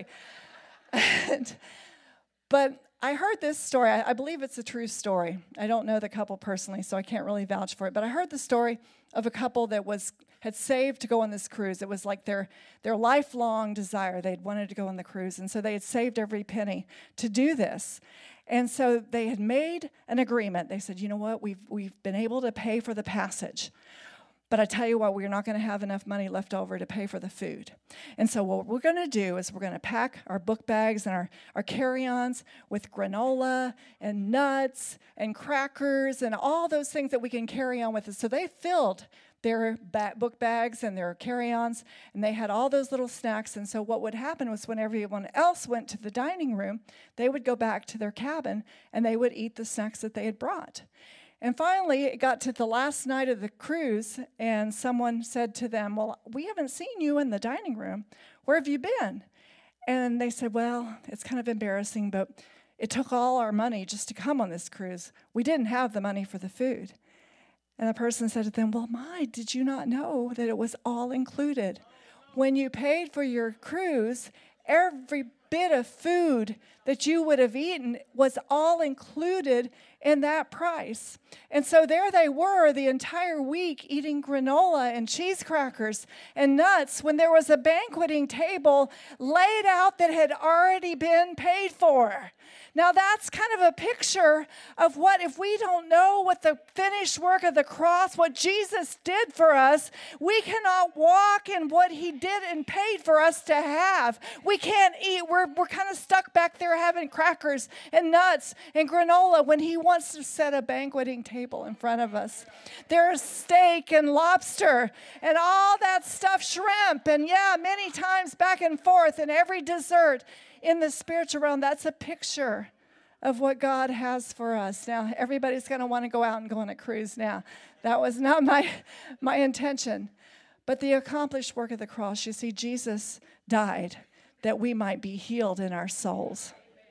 But I heard this story. I believe it's a true story. I don't know the couple personally, so I can't really vouch for it. But I heard the story of a couple that had saved to go on this cruise. It was like their lifelong desire. They'd wanted to go on the cruise, and so they had saved every penny to do this. And so they had made an agreement. They said, you know what, we've been able to pay for the passage. But I tell you what, we're not going to have enough money left over to pay for the food. And so what we're going to do is we're going to pack our book bags and our carry-ons with granola and nuts and crackers and all those things that we can carry on with us. So they filled their book bags and their carry-ons, and they had all those little snacks. And so what would happen was when everyone else went to the dining room, they would go back to their cabin, and they would eat the snacks that they had brought. And finally, it got to the last night of the cruise, and someone said to them, well, we haven't seen you in the dining room. Where have you been? And they said, well, it's kind of embarrassing, but it took all our money just to come on this cruise. We didn't have the money for the food. And the person said to them, well, did you not know that it was all included? When you paid for your cruise, every bit of food that you would have eaten was all included in that price. And so there they were the entire week eating granola and cheese crackers and nuts when there was a banqueting table laid out that had already been paid for. Now that's kind of a picture of what if we don't know what the finished work of the cross, what Jesus did for us, we cannot walk in what he did and paid for us to have. We can't eat. We're kind of stuck back there having crackers and nuts and granola when he wants to set a banqueting table in front of us. There's steak and lobster and all that stuff, shrimp, and many times back and forth, and every dessert in the spiritual realm. That's a picture of what God has for us. Now, everybody's going to want to go out and go on a cruise now. That was not my intention. But the accomplished work of the cross, you see, Jesus died that we might be healed in our souls.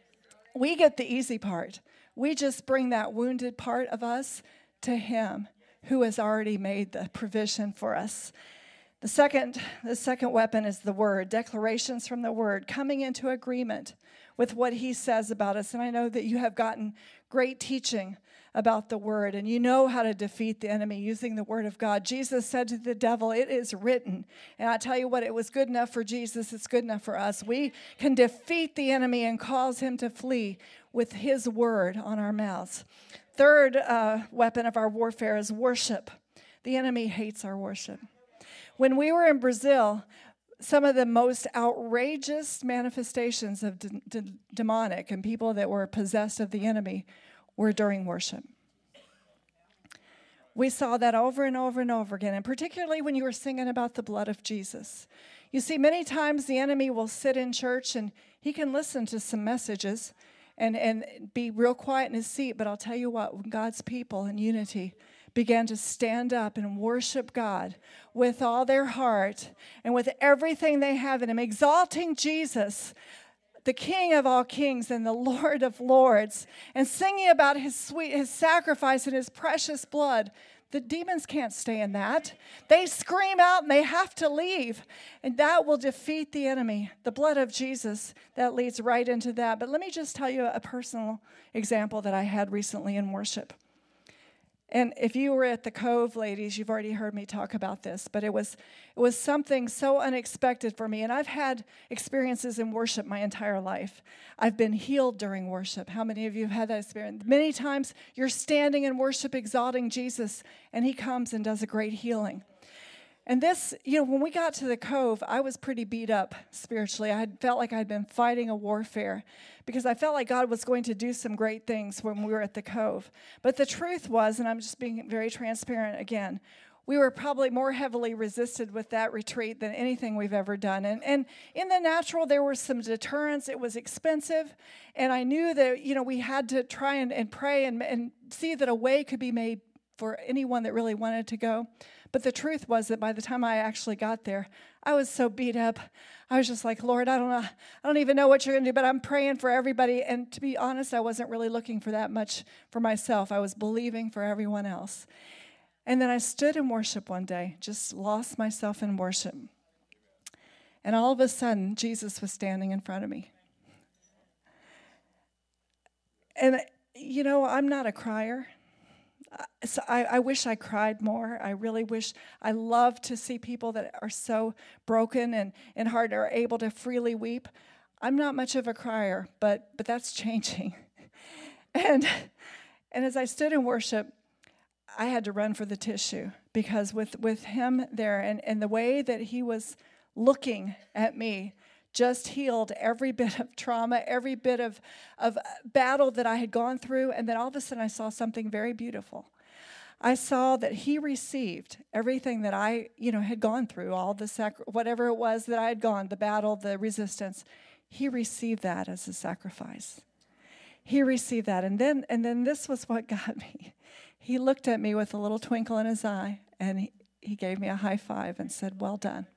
We get the easy part. We just bring that wounded part of us to him who has already made the provision for us. The second weapon is the word, declarations from the word, coming into agreement with what he says about us. And I know that you have gotten great teaching about the word, and you know how to defeat the enemy using the word of God. Jesus said to the devil, it is written. And I tell you what, it was good enough for Jesus, it's good enough for us. We can defeat the enemy and cause him to flee with his word on our mouths. Third weapon of our warfare is worship. The enemy hates our worship. When we were in Brazil, some of the most outrageous manifestations of demonic and people that were possessed of the enemy were during worship. We saw that over and over and over again, and particularly when you were singing about the blood of Jesus. You see, many times the enemy will sit in church and he can listen to some messages and be real quiet in his seat, but I'll tell you what, when God's people in unity began to stand up and worship God with all their heart and with everything they have in him, exalting Jesus, the King of all kings and the Lord of lords, and singing about his sacrifice and his precious blood. The demons can't stay in that. They scream out and they have to leave. And that will defeat the enemy. The blood of Jesus, that leads right into that. But let me just tell you a personal example that I had recently in worship. And if you were at the Cove, ladies, you've already heard me talk about this, but it was something so unexpected for me. And I've had experiences in worship my entire life. I've been healed during worship. How many of you have had that experience? Many times you're standing in worship exalting Jesus, and he comes and does a great healing. And this, when we got to the Cove, I was pretty beat up spiritually. I felt like I'd been fighting a warfare because I felt like God was going to do some great things when we were at the Cove. But the truth was, and I'm just being very transparent again, we were probably more heavily resisted with that retreat than anything we've ever done. And in the natural, there were some deterrents. It was expensive. And I knew that, we had to try and pray and see that a way could be made for anyone that really wanted to go. But the truth was that by the time I actually got there, I was so beat up. I was just like, Lord, I don't know. I don't even know what you're going to do, but I'm praying for everybody. And to be honest, I wasn't really looking for that much for myself. I was believing for everyone else. And then I stood in worship one day, just lost myself in worship. And all of a sudden, Jesus was standing in front of me. And, I'm not a crier. So I wish I cried more. I really wish. I love to see people that are so broken and hard are able to freely weep. I'm not much of a crier, but that's changing. And as I stood in worship, I had to run for the tissue because with him there and the way that he was looking at me just healed every bit of trauma, every bit of battle that I had gone through. And then all of a sudden I saw something very beautiful. I saw that he received everything that I, had gone through, all the whatever it was that I had gone, the battle, the resistance. He received that as a sacrifice. He received that. And then this was what got me. He looked at me with a little twinkle in his eye, and he gave me a high five and said, "Well done.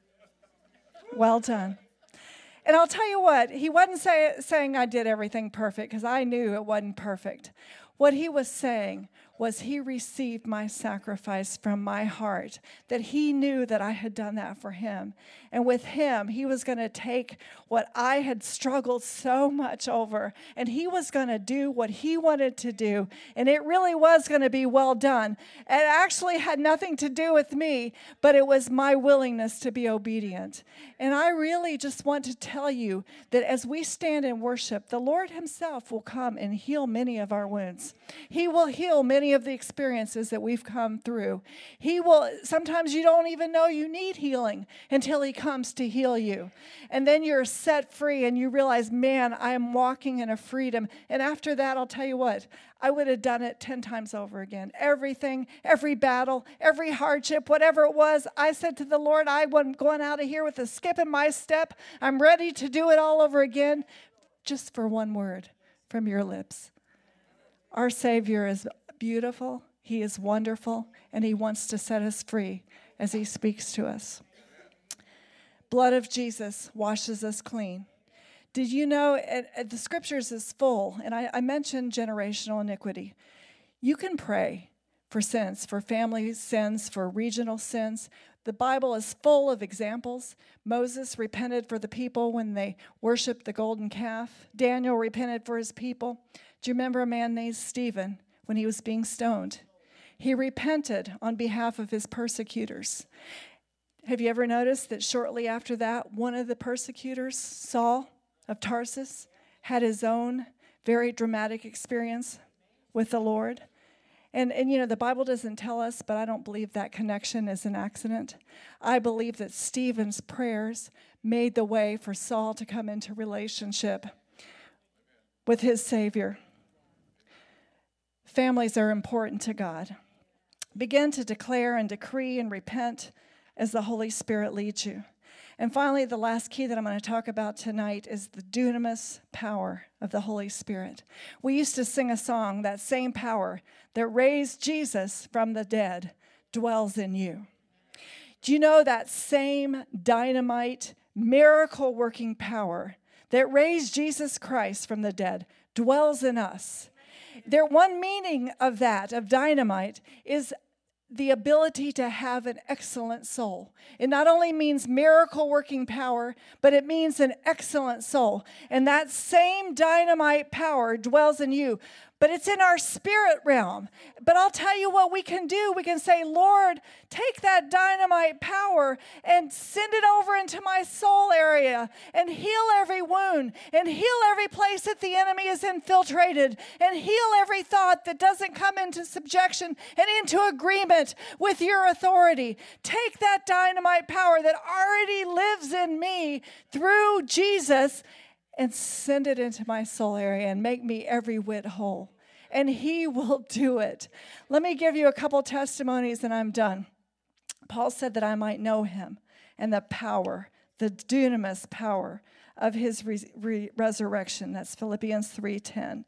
Well done." And I'll tell you what, he wasn't saying I did everything perfect, because I knew it wasn't perfect. What he was saying was he received my sacrifice from my heart, that he knew that I had done that for him. And with him, he was going to take what I had struggled so much over, and he was going to do what he wanted to do. And it really was going to be well done. It actually had nothing to do with me, but it was my willingness to be obedient. And I really just want to tell you that as we stand in worship, the Lord himself will come and heal many of our wounds. He will heal many of the experiences that we've come through. He will, sometimes you don't even know you need healing until he comes to heal you. And then you're set free and you realize, man, I am walking in a freedom. And after that, I'll tell you what, I would have done it 10 times over again. Everything, every battle, every hardship, whatever it was, I said to the Lord, I wasn't going out of here with a skip in my step. I'm ready to do it all over again, just for one word from your lips. Our Savior is beautiful, he is wonderful, and he wants to set us free as he speaks to us. Blood of Jesus washes us clean. Did you know, the scriptures is full, and I mentioned generational iniquity. You can pray for sins, for family sins, for regional sins. The Bible is full of examples. Moses repented for the people when they worshiped the golden calf. Daniel repented for his people. Do you remember a man named Stephen when he was being stoned? He repented on behalf of his persecutors. Have you ever noticed that shortly after that, one of the persecutors, Saul of Tarsus, had his own very dramatic experience with the Lord? And the Bible doesn't tell us, but I don't believe that connection is an accident. I believe that Stephen's prayers made the way for Saul to come into relationship with his Savior. Families are important to God. Begin to declare and decree and repent as the Holy Spirit leads you. And finally, the last key that I'm going to talk about tonight is the dunamis power of the Holy Spirit. We used to sing a song, that same power that raised Jesus from the dead dwells in you. Do you know that same dynamite, miracle-working power that raised Jesus Christ from the dead dwells in us? One meaning of that, of dynamite, is the ability to have an excellent soul. It not only means miracle-working power, but it means an excellent soul. And that same dynamite power dwells in you. But it's in our spirit realm. But I'll tell you what we can do. We can say, Lord, take that dynamite power and send it over into my soul area and heal every wound and heal every place that the enemy is infiltrated and heal every thought that doesn't come into subjection and into agreement with your authority. Take that dynamite power that already lives in me through Jesus and send it into my soul area and make me every whit whole. And he will do it. Let me give you a couple testimonies and I'm done. Paul said that I might know him and the power, the dunamis power of his resurrection. That's Philippians 3:10.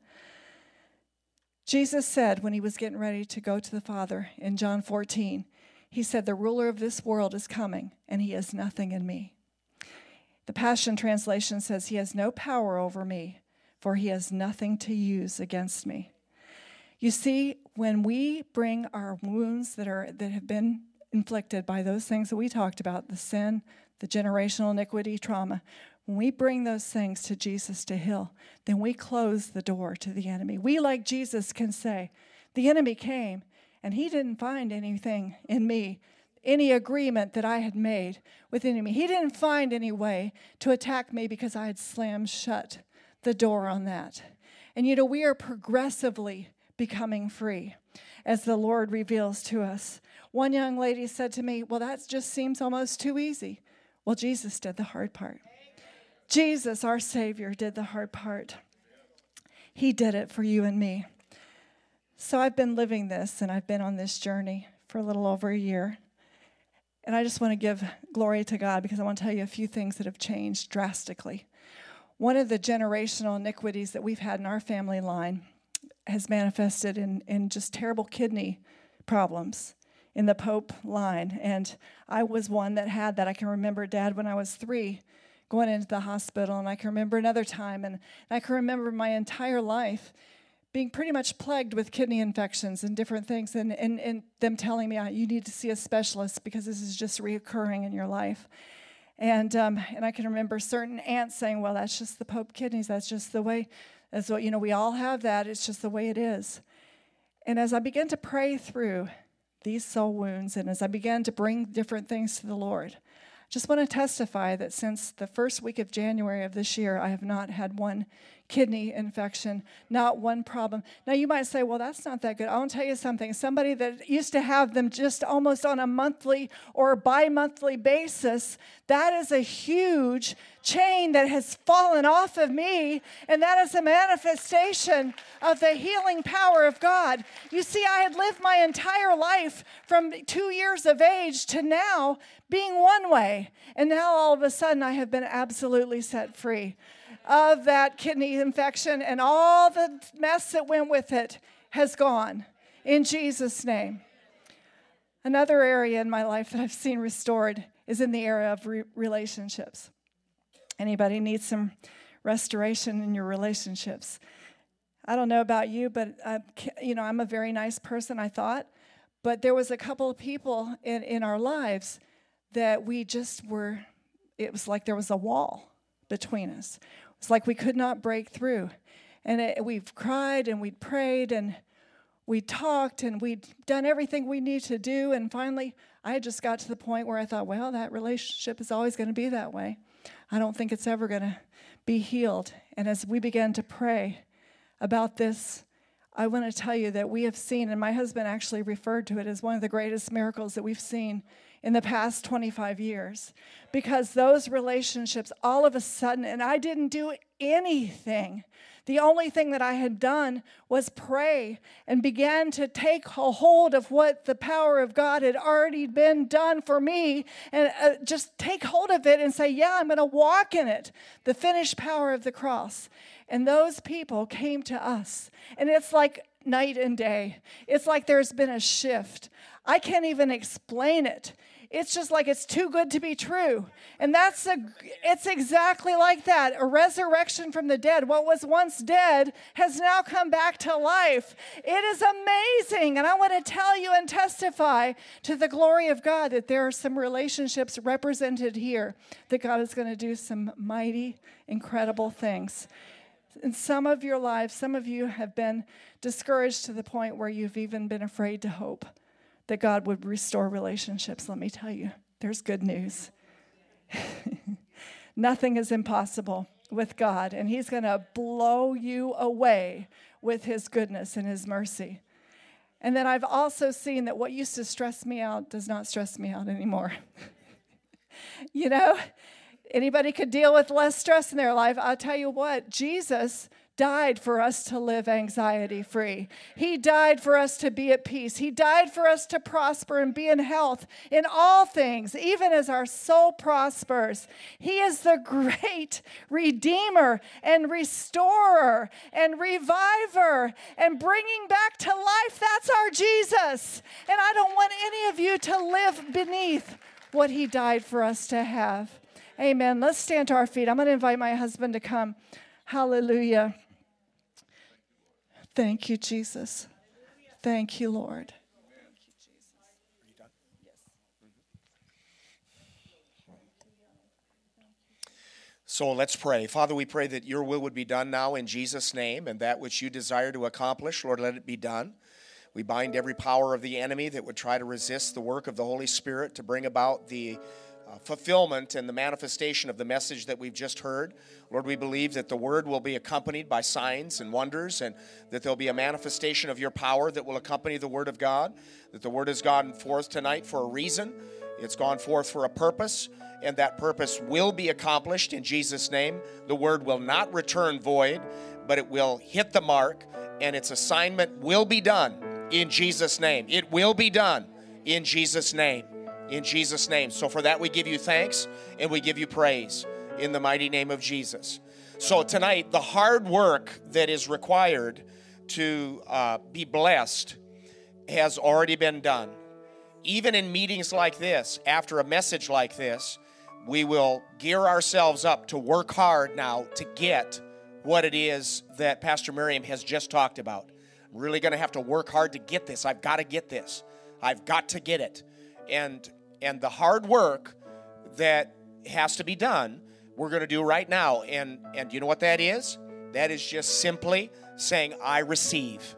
Jesus said when he was getting ready to go to the Father in John 14, he said, the ruler of this world is coming and he has nothing in me. The Passion Translation says, he has no power over me, for he has nothing to use against me. You see, when we bring our wounds that have been inflicted by those things that we talked about, the sin, the generational iniquity, trauma, when we bring those things to Jesus to heal, then we close the door to the enemy. We, like Jesus, can say, the enemy came, and he didn't find anything in me, any agreement that I had made with the enemy. He didn't find any way to attack me because I had slammed shut the door on that. And we are progressively becoming free as the Lord reveals to us. One young lady said to me, well, that just seems almost too easy. Well, Jesus did the hard part. Jesus, our Savior, did the hard part. He did it for you and me. So I've been living this, and I've been on this journey for a little over a year. And I just want to give glory to God because I want to tell you a few things that have changed drastically. One of the generational iniquities that we've had in our family line has manifested in just terrible kidney problems in the Pope line. And I was one that had that. I can remember, Dad, when I was 3, going into the hospital. And I can remember another time. And I can remember my entire life being pretty much plagued with kidney infections and different things, and them telling me, you need to see a specialist because this is just reoccurring in your life. And I can remember certain aunts saying, well, that's just the Pope kidneys. That's just the way. That's what, we all have that. It's just the way it is. And as I began to pray through these soul wounds, and as I began to bring different things to the Lord, I just want to testify that since the first week of January of this year, I have not had one kidney infection, not one problem. Now you might say, well, that's not that good. I want to tell you something. Somebody that used to have them just almost on a monthly or bi-monthly basis, that is a huge chain that has fallen off of me, and that is a manifestation of the healing power of God. You see, I had lived my entire life from 2 years of age to now being one way, and now all of a sudden I have been absolutely set free of that kidney infection, and all the mess that went with it has gone in Jesus' name. Another area in my life that I've seen restored is in the area of relationships. Anybody need some restoration in your relationships? I don't know about you, but I'm a very nice person, I thought, but there was a couple of people in our lives that we just were, it was like there was a wall between us. It's like we could not break through. And we've cried and we'd prayed and we talked and we'd done everything we need to do. And finally, I just got to the point where I thought, well, that relationship is always going to be that way. I don't think it's ever going to be healed. And as we began to pray about this, I want to tell you that we have seen, and my husband actually referred to it as one of the greatest miracles that we've seen in the past 25 years. Because those relationships, all of a sudden, and I didn't do anything. The only thing that I had done was pray and began to take a hold of what the power of God had already been done for me, and just take hold of it and say, yeah, I'm going to walk in it, the finished power of the cross. And those people came to us, and it's like night and day. It's like there's been a shift. I can't even explain it. It's just like it's too good to be true. And it's exactly like that. A resurrection from the dead. What was once dead has now come back to life. It is amazing. And I want to tell you and testify to the glory of God that there are some relationships represented here that God is going to do some mighty, incredible things. In some of your lives, some of you have been discouraged to the point where you've even been afraid to hope that God would restore relationships. Let me tell you, there's good news. Nothing is impossible with God, and He's going to blow you away with His goodness and His mercy. And then I've also seen that what used to stress me out does not stress me out anymore. You know, anybody could deal with less stress in their life. I'll tell you what, Jesus died for us to live anxiety-free. He died for us to be at peace. He died for us to prosper and be in health in all things, even as our soul prospers. He is the great Redeemer and Restorer and Reviver and bringing back to life. That's our Jesus. And I don't want any of you to live beneath what He died for us to have. Amen. Let's stand to our feet. I'm going to invite my husband to come. Hallelujah. Thank you, Jesus. Thank you, Lord. So let's pray. Father, we pray that your will would be done now in Jesus' name, and that which you desire to accomplish, Lord, let it be done. We bind every power of the enemy that would try to resist the work of the Holy Spirit to bring about the fulfillment and the manifestation of the message that we've just heard. Lord, we believe that the word will be accompanied by signs and wonders, and that there'll be a manifestation of your power that will accompany the word of God, that the word has gone forth tonight for a reason. It's gone forth for a purpose, and that purpose will be accomplished in Jesus' name. The word will not return void, but it will hit the mark, and its assignment will be done in Jesus' name. It will be done in Jesus' name. In Jesus' name. So for that we give you thanks and we give you praise in the mighty name of Jesus. So tonight, the hard work that is required to be blessed has already been done. Even in meetings like this, after a message like this, we will gear ourselves up to work hard now to get what it is that Pastor Miriam has just talked about. I'm really going to have to work hard to get this. I've got to get this. I've got to get it. And the hard work that has to be done, we're going to do right now. And you know what that is? That is just simply saying, I receive.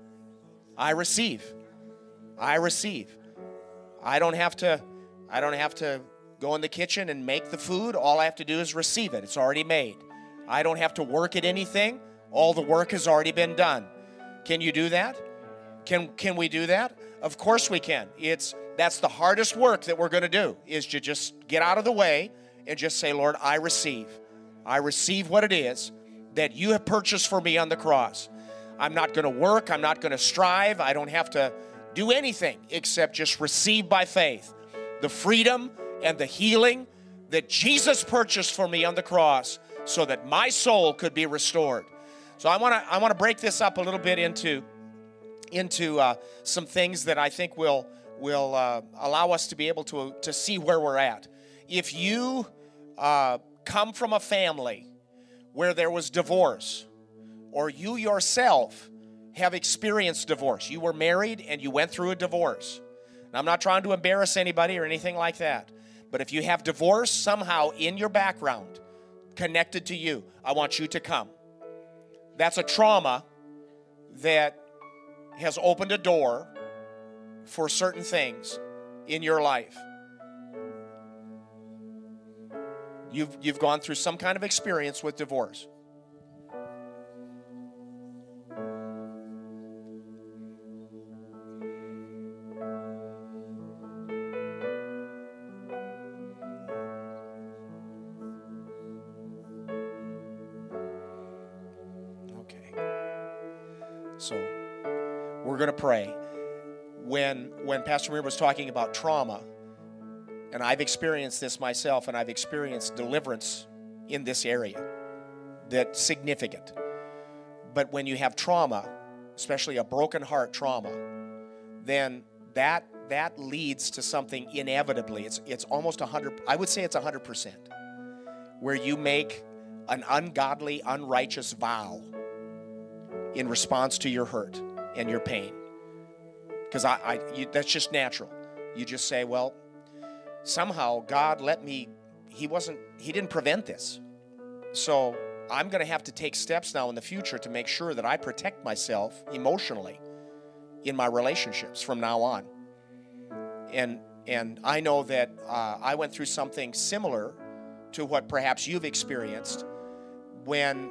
I receive. I receive. I don't have to go in the kitchen and make the food. All I have to do is receive it. It's already made. I don't have to work at anything. All the work has already been done. Can you do that? Can we do that? Of course we can. That's the hardest work that we're going to do, is to just get out of the way and just say, Lord, I receive. I receive what it is that you have purchased for me on the cross. I'm not going to work. I'm not going to strive. I don't have to do anything except just receive by faith the freedom and the healing that Jesus purchased for me on the cross so that my soul could be restored. So I want to break this up a little bit into some things that I think will allow us to be able to see where we're at. If you come from a family where there was divorce, or you yourself have experienced divorce, you were married and you went through a divorce. Now, I'm not trying to embarrass anybody or anything like that, but if you have divorce somehow in your background connected to you, I want you to come. That's a trauma that has opened a door for certain things in your life. You've gone through some kind of experience with divorce. So we're going to pray. When Pastor Mir was talking about trauma, and I've experienced this myself, and I've experienced deliverance in this area that's significant. But when you have trauma, especially a broken heart trauma, then that leads to something inevitably. It's almost 100, I would say it's 100%, where you make an ungodly, unrighteous vow in response to your hurt and your pain. Because that's just natural. You just say, well, somehow God let me, he didn't prevent this. So I'm going to have to take steps now in the future to make sure that I protect myself emotionally in my relationships from now on. And I know that I went through something similar to what perhaps you've experienced when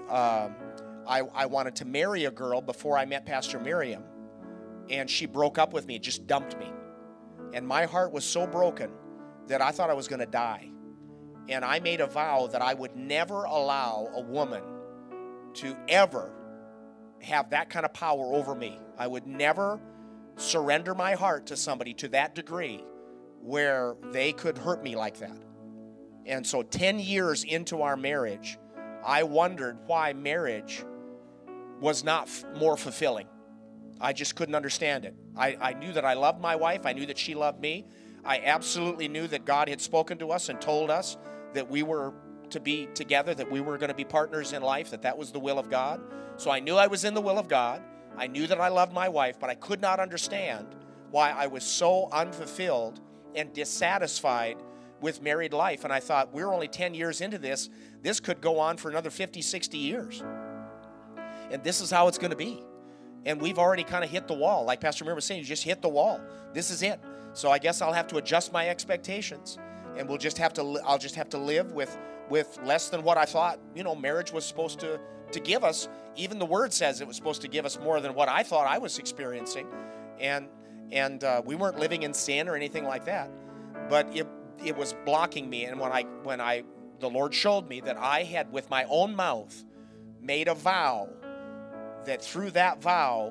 I wanted to marry a girl before I met Pastor Miriam, and she broke up with me, just dumped me. And my heart was so broken that I thought I was going to die. And I made a vow that I would never allow a woman to ever have that kind of power over me. I would never surrender my heart to somebody to that degree where they could hurt me like that. And so 10 years into our marriage, I wondered why marriage was not more fulfilling. I just couldn't understand it. I knew that I loved my wife. I knew that she loved me. I absolutely knew that God had spoken to us and told us that we were to be together, that we were going to be partners in life, that was the will of God. So I knew I was in the will of God. I knew that I loved my wife, but I could not understand why I was so unfulfilled and dissatisfied with married life. And I thought, we're only 10 years into this. This could go on for another 50, 60 years. And this is how it's going to be. And we've already kind of hit the wall. Like Pastor Mir was saying, you just hit the wall. This is it. So I guess I'll have to adjust my expectations. And I'll just have to live with less than what I thought, marriage was supposed to give us. Even the word says it was supposed to give us more than what I thought I was experiencing. And we weren't living in sin or anything like that. But it was blocking me. And when the Lord showed me that I had with my own mouth made a vow, that through that vow,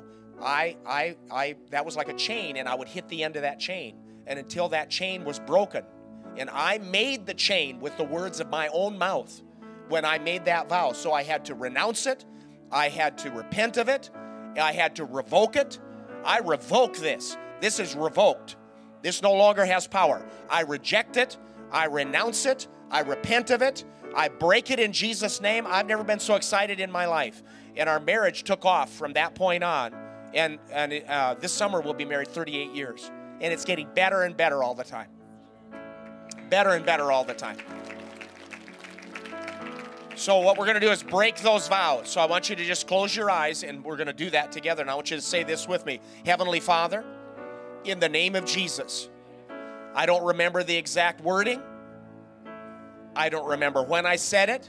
that was like a chain, and I would hit the end of that chain. And until that chain was broken, and I made the chain with the words of my own mouth when I made that vow. So I had to renounce it. I had to repent of it. I had to revoke it. I revoke this. This is revoked. This no longer has power. I reject it. I renounce it. I repent of it. I break it in Jesus' name. I've never been so excited in my life. And our marriage took off from that point on. And this summer we'll be married 38 years. And it's getting better and better all the time. Better and better all the time. So what we're going to do is break those vows. So I want you to just close your eyes, and we're going to do that together. And I want you to say this with me. Heavenly Father, in the name of Jesus, I don't remember the exact wording. I don't remember when I said it.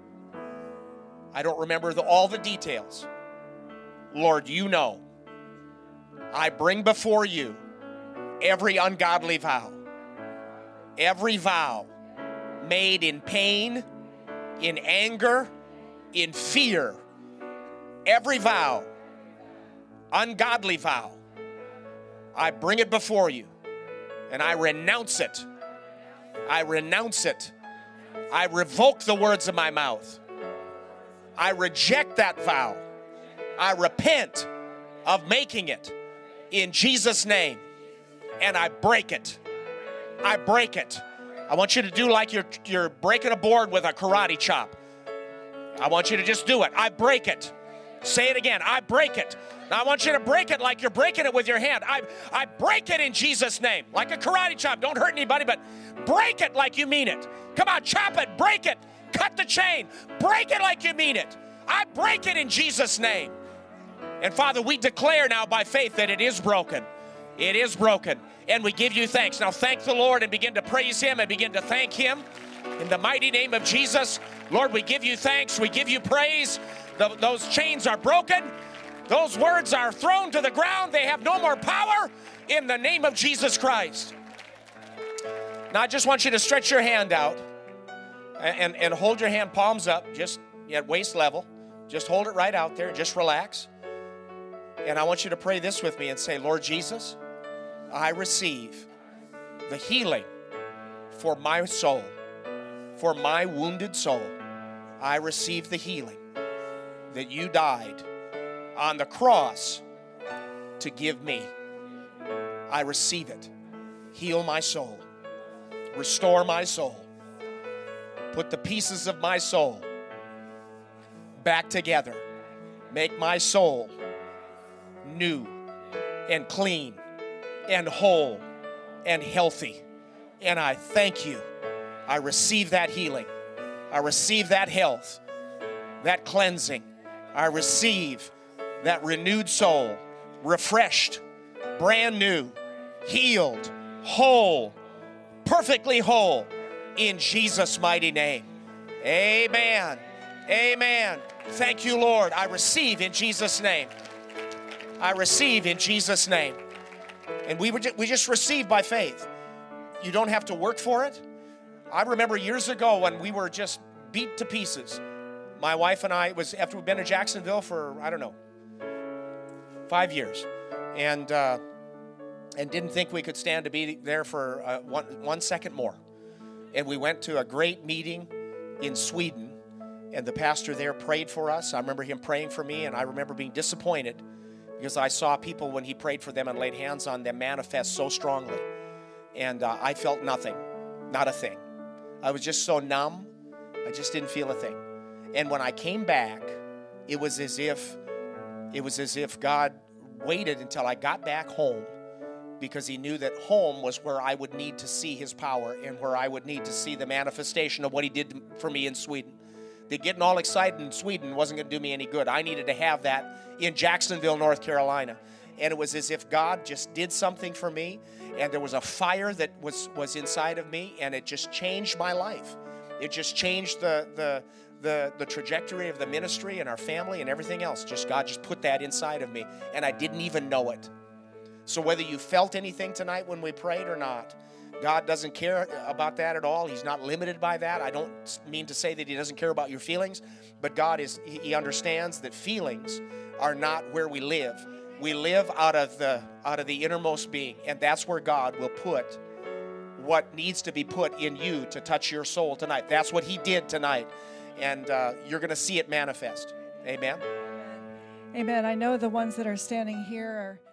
I don't remember all the details. Lord, you know. I bring before you every ungodly vow. Every vow made in pain, in anger, in fear. Every vow, ungodly vow, I bring it before you, and I renounce it. I renounce it. I revoke the words of my mouth. I reject that vow. I repent of making it in Jesus' name, and I break it. I break it. I want you to do like you're breaking a board with a karate chop. I want you to just do it. I break it. Say it again. I break it. Now I want you to break it like you're breaking it with your hand. I break it in Jesus' name. Like a karate chop. Don't hurt anybody, but break it like you mean it. Come on, chop it, break it. Cut the chain. Break it like you mean it. I break it in Jesus' name. And Father, we declare now by faith that it is broken. It is broken. And we give you thanks. Now thank the Lord and begin to praise him and begin to thank him. In the mighty name of Jesus, Lord, we give you thanks. We give you praise. Those chains are broken. Those words are thrown to the ground. They have no more power in the name of Jesus Christ. Now I just want you to stretch your hand out and hold your hand palms up, just at waist level. Just hold it right out there. Just relax. And I want you to pray this with me and say, Lord Jesus, I receive the healing for my soul, for my wounded soul. I receive the healing that you died on the cross to give me. I receive it. Heal my soul. Restore my soul. Put the pieces of my soul back together. Make my soul new and clean and whole and healthy. And I thank you. I receive that healing. I receive that health, that cleansing. I receive that renewed soul, refreshed, brand new, healed, whole, perfectly whole, in Jesus' mighty name. Amen. Amen. Thank you, Lord. I receive in Jesus' name. I receive in Jesus' name. And we just receive by faith. You don't have to work for it. I remember years ago when we were just beat to pieces. My wife and I, it was after we'd been in Jacksonville for, 5 years. And didn't think we could stand to be there for 1 second more. And we went to a great meeting in Sweden, and the pastor there prayed for us. I remember him praying for me, and I remember being disappointed because I saw people, when he prayed for them and laid hands on them, manifest so strongly. And I felt nothing, not a thing. I was just so numb, I just didn't feel a thing. And when I came back, it was as if God waited until I got back home, because he knew that home was where I would need to see his power and where I would need to see the manifestation of what he did for me in Sweden. That getting all excited in Sweden wasn't going to do me any good. I needed to have that in Jacksonville, North Carolina. And it was as if God just did something for me, and there was a fire that was inside of me, and it just changed my life. It just changed the trajectory of the ministry and our family and everything else. God just put that inside of me, and I didn't even know it. So whether you felt anything tonight when we prayed or not, God doesn't care about that at all. He's not limited by that. I don't mean to say that he doesn't care about your feelings, but God he understands that feelings are not where we live. We live out of the innermost being, and that's where God will put what needs to be put in you to touch your soul tonight. That's what he did tonight, and you're going to see it manifest. Amen. Amen. I know the ones that are standing here are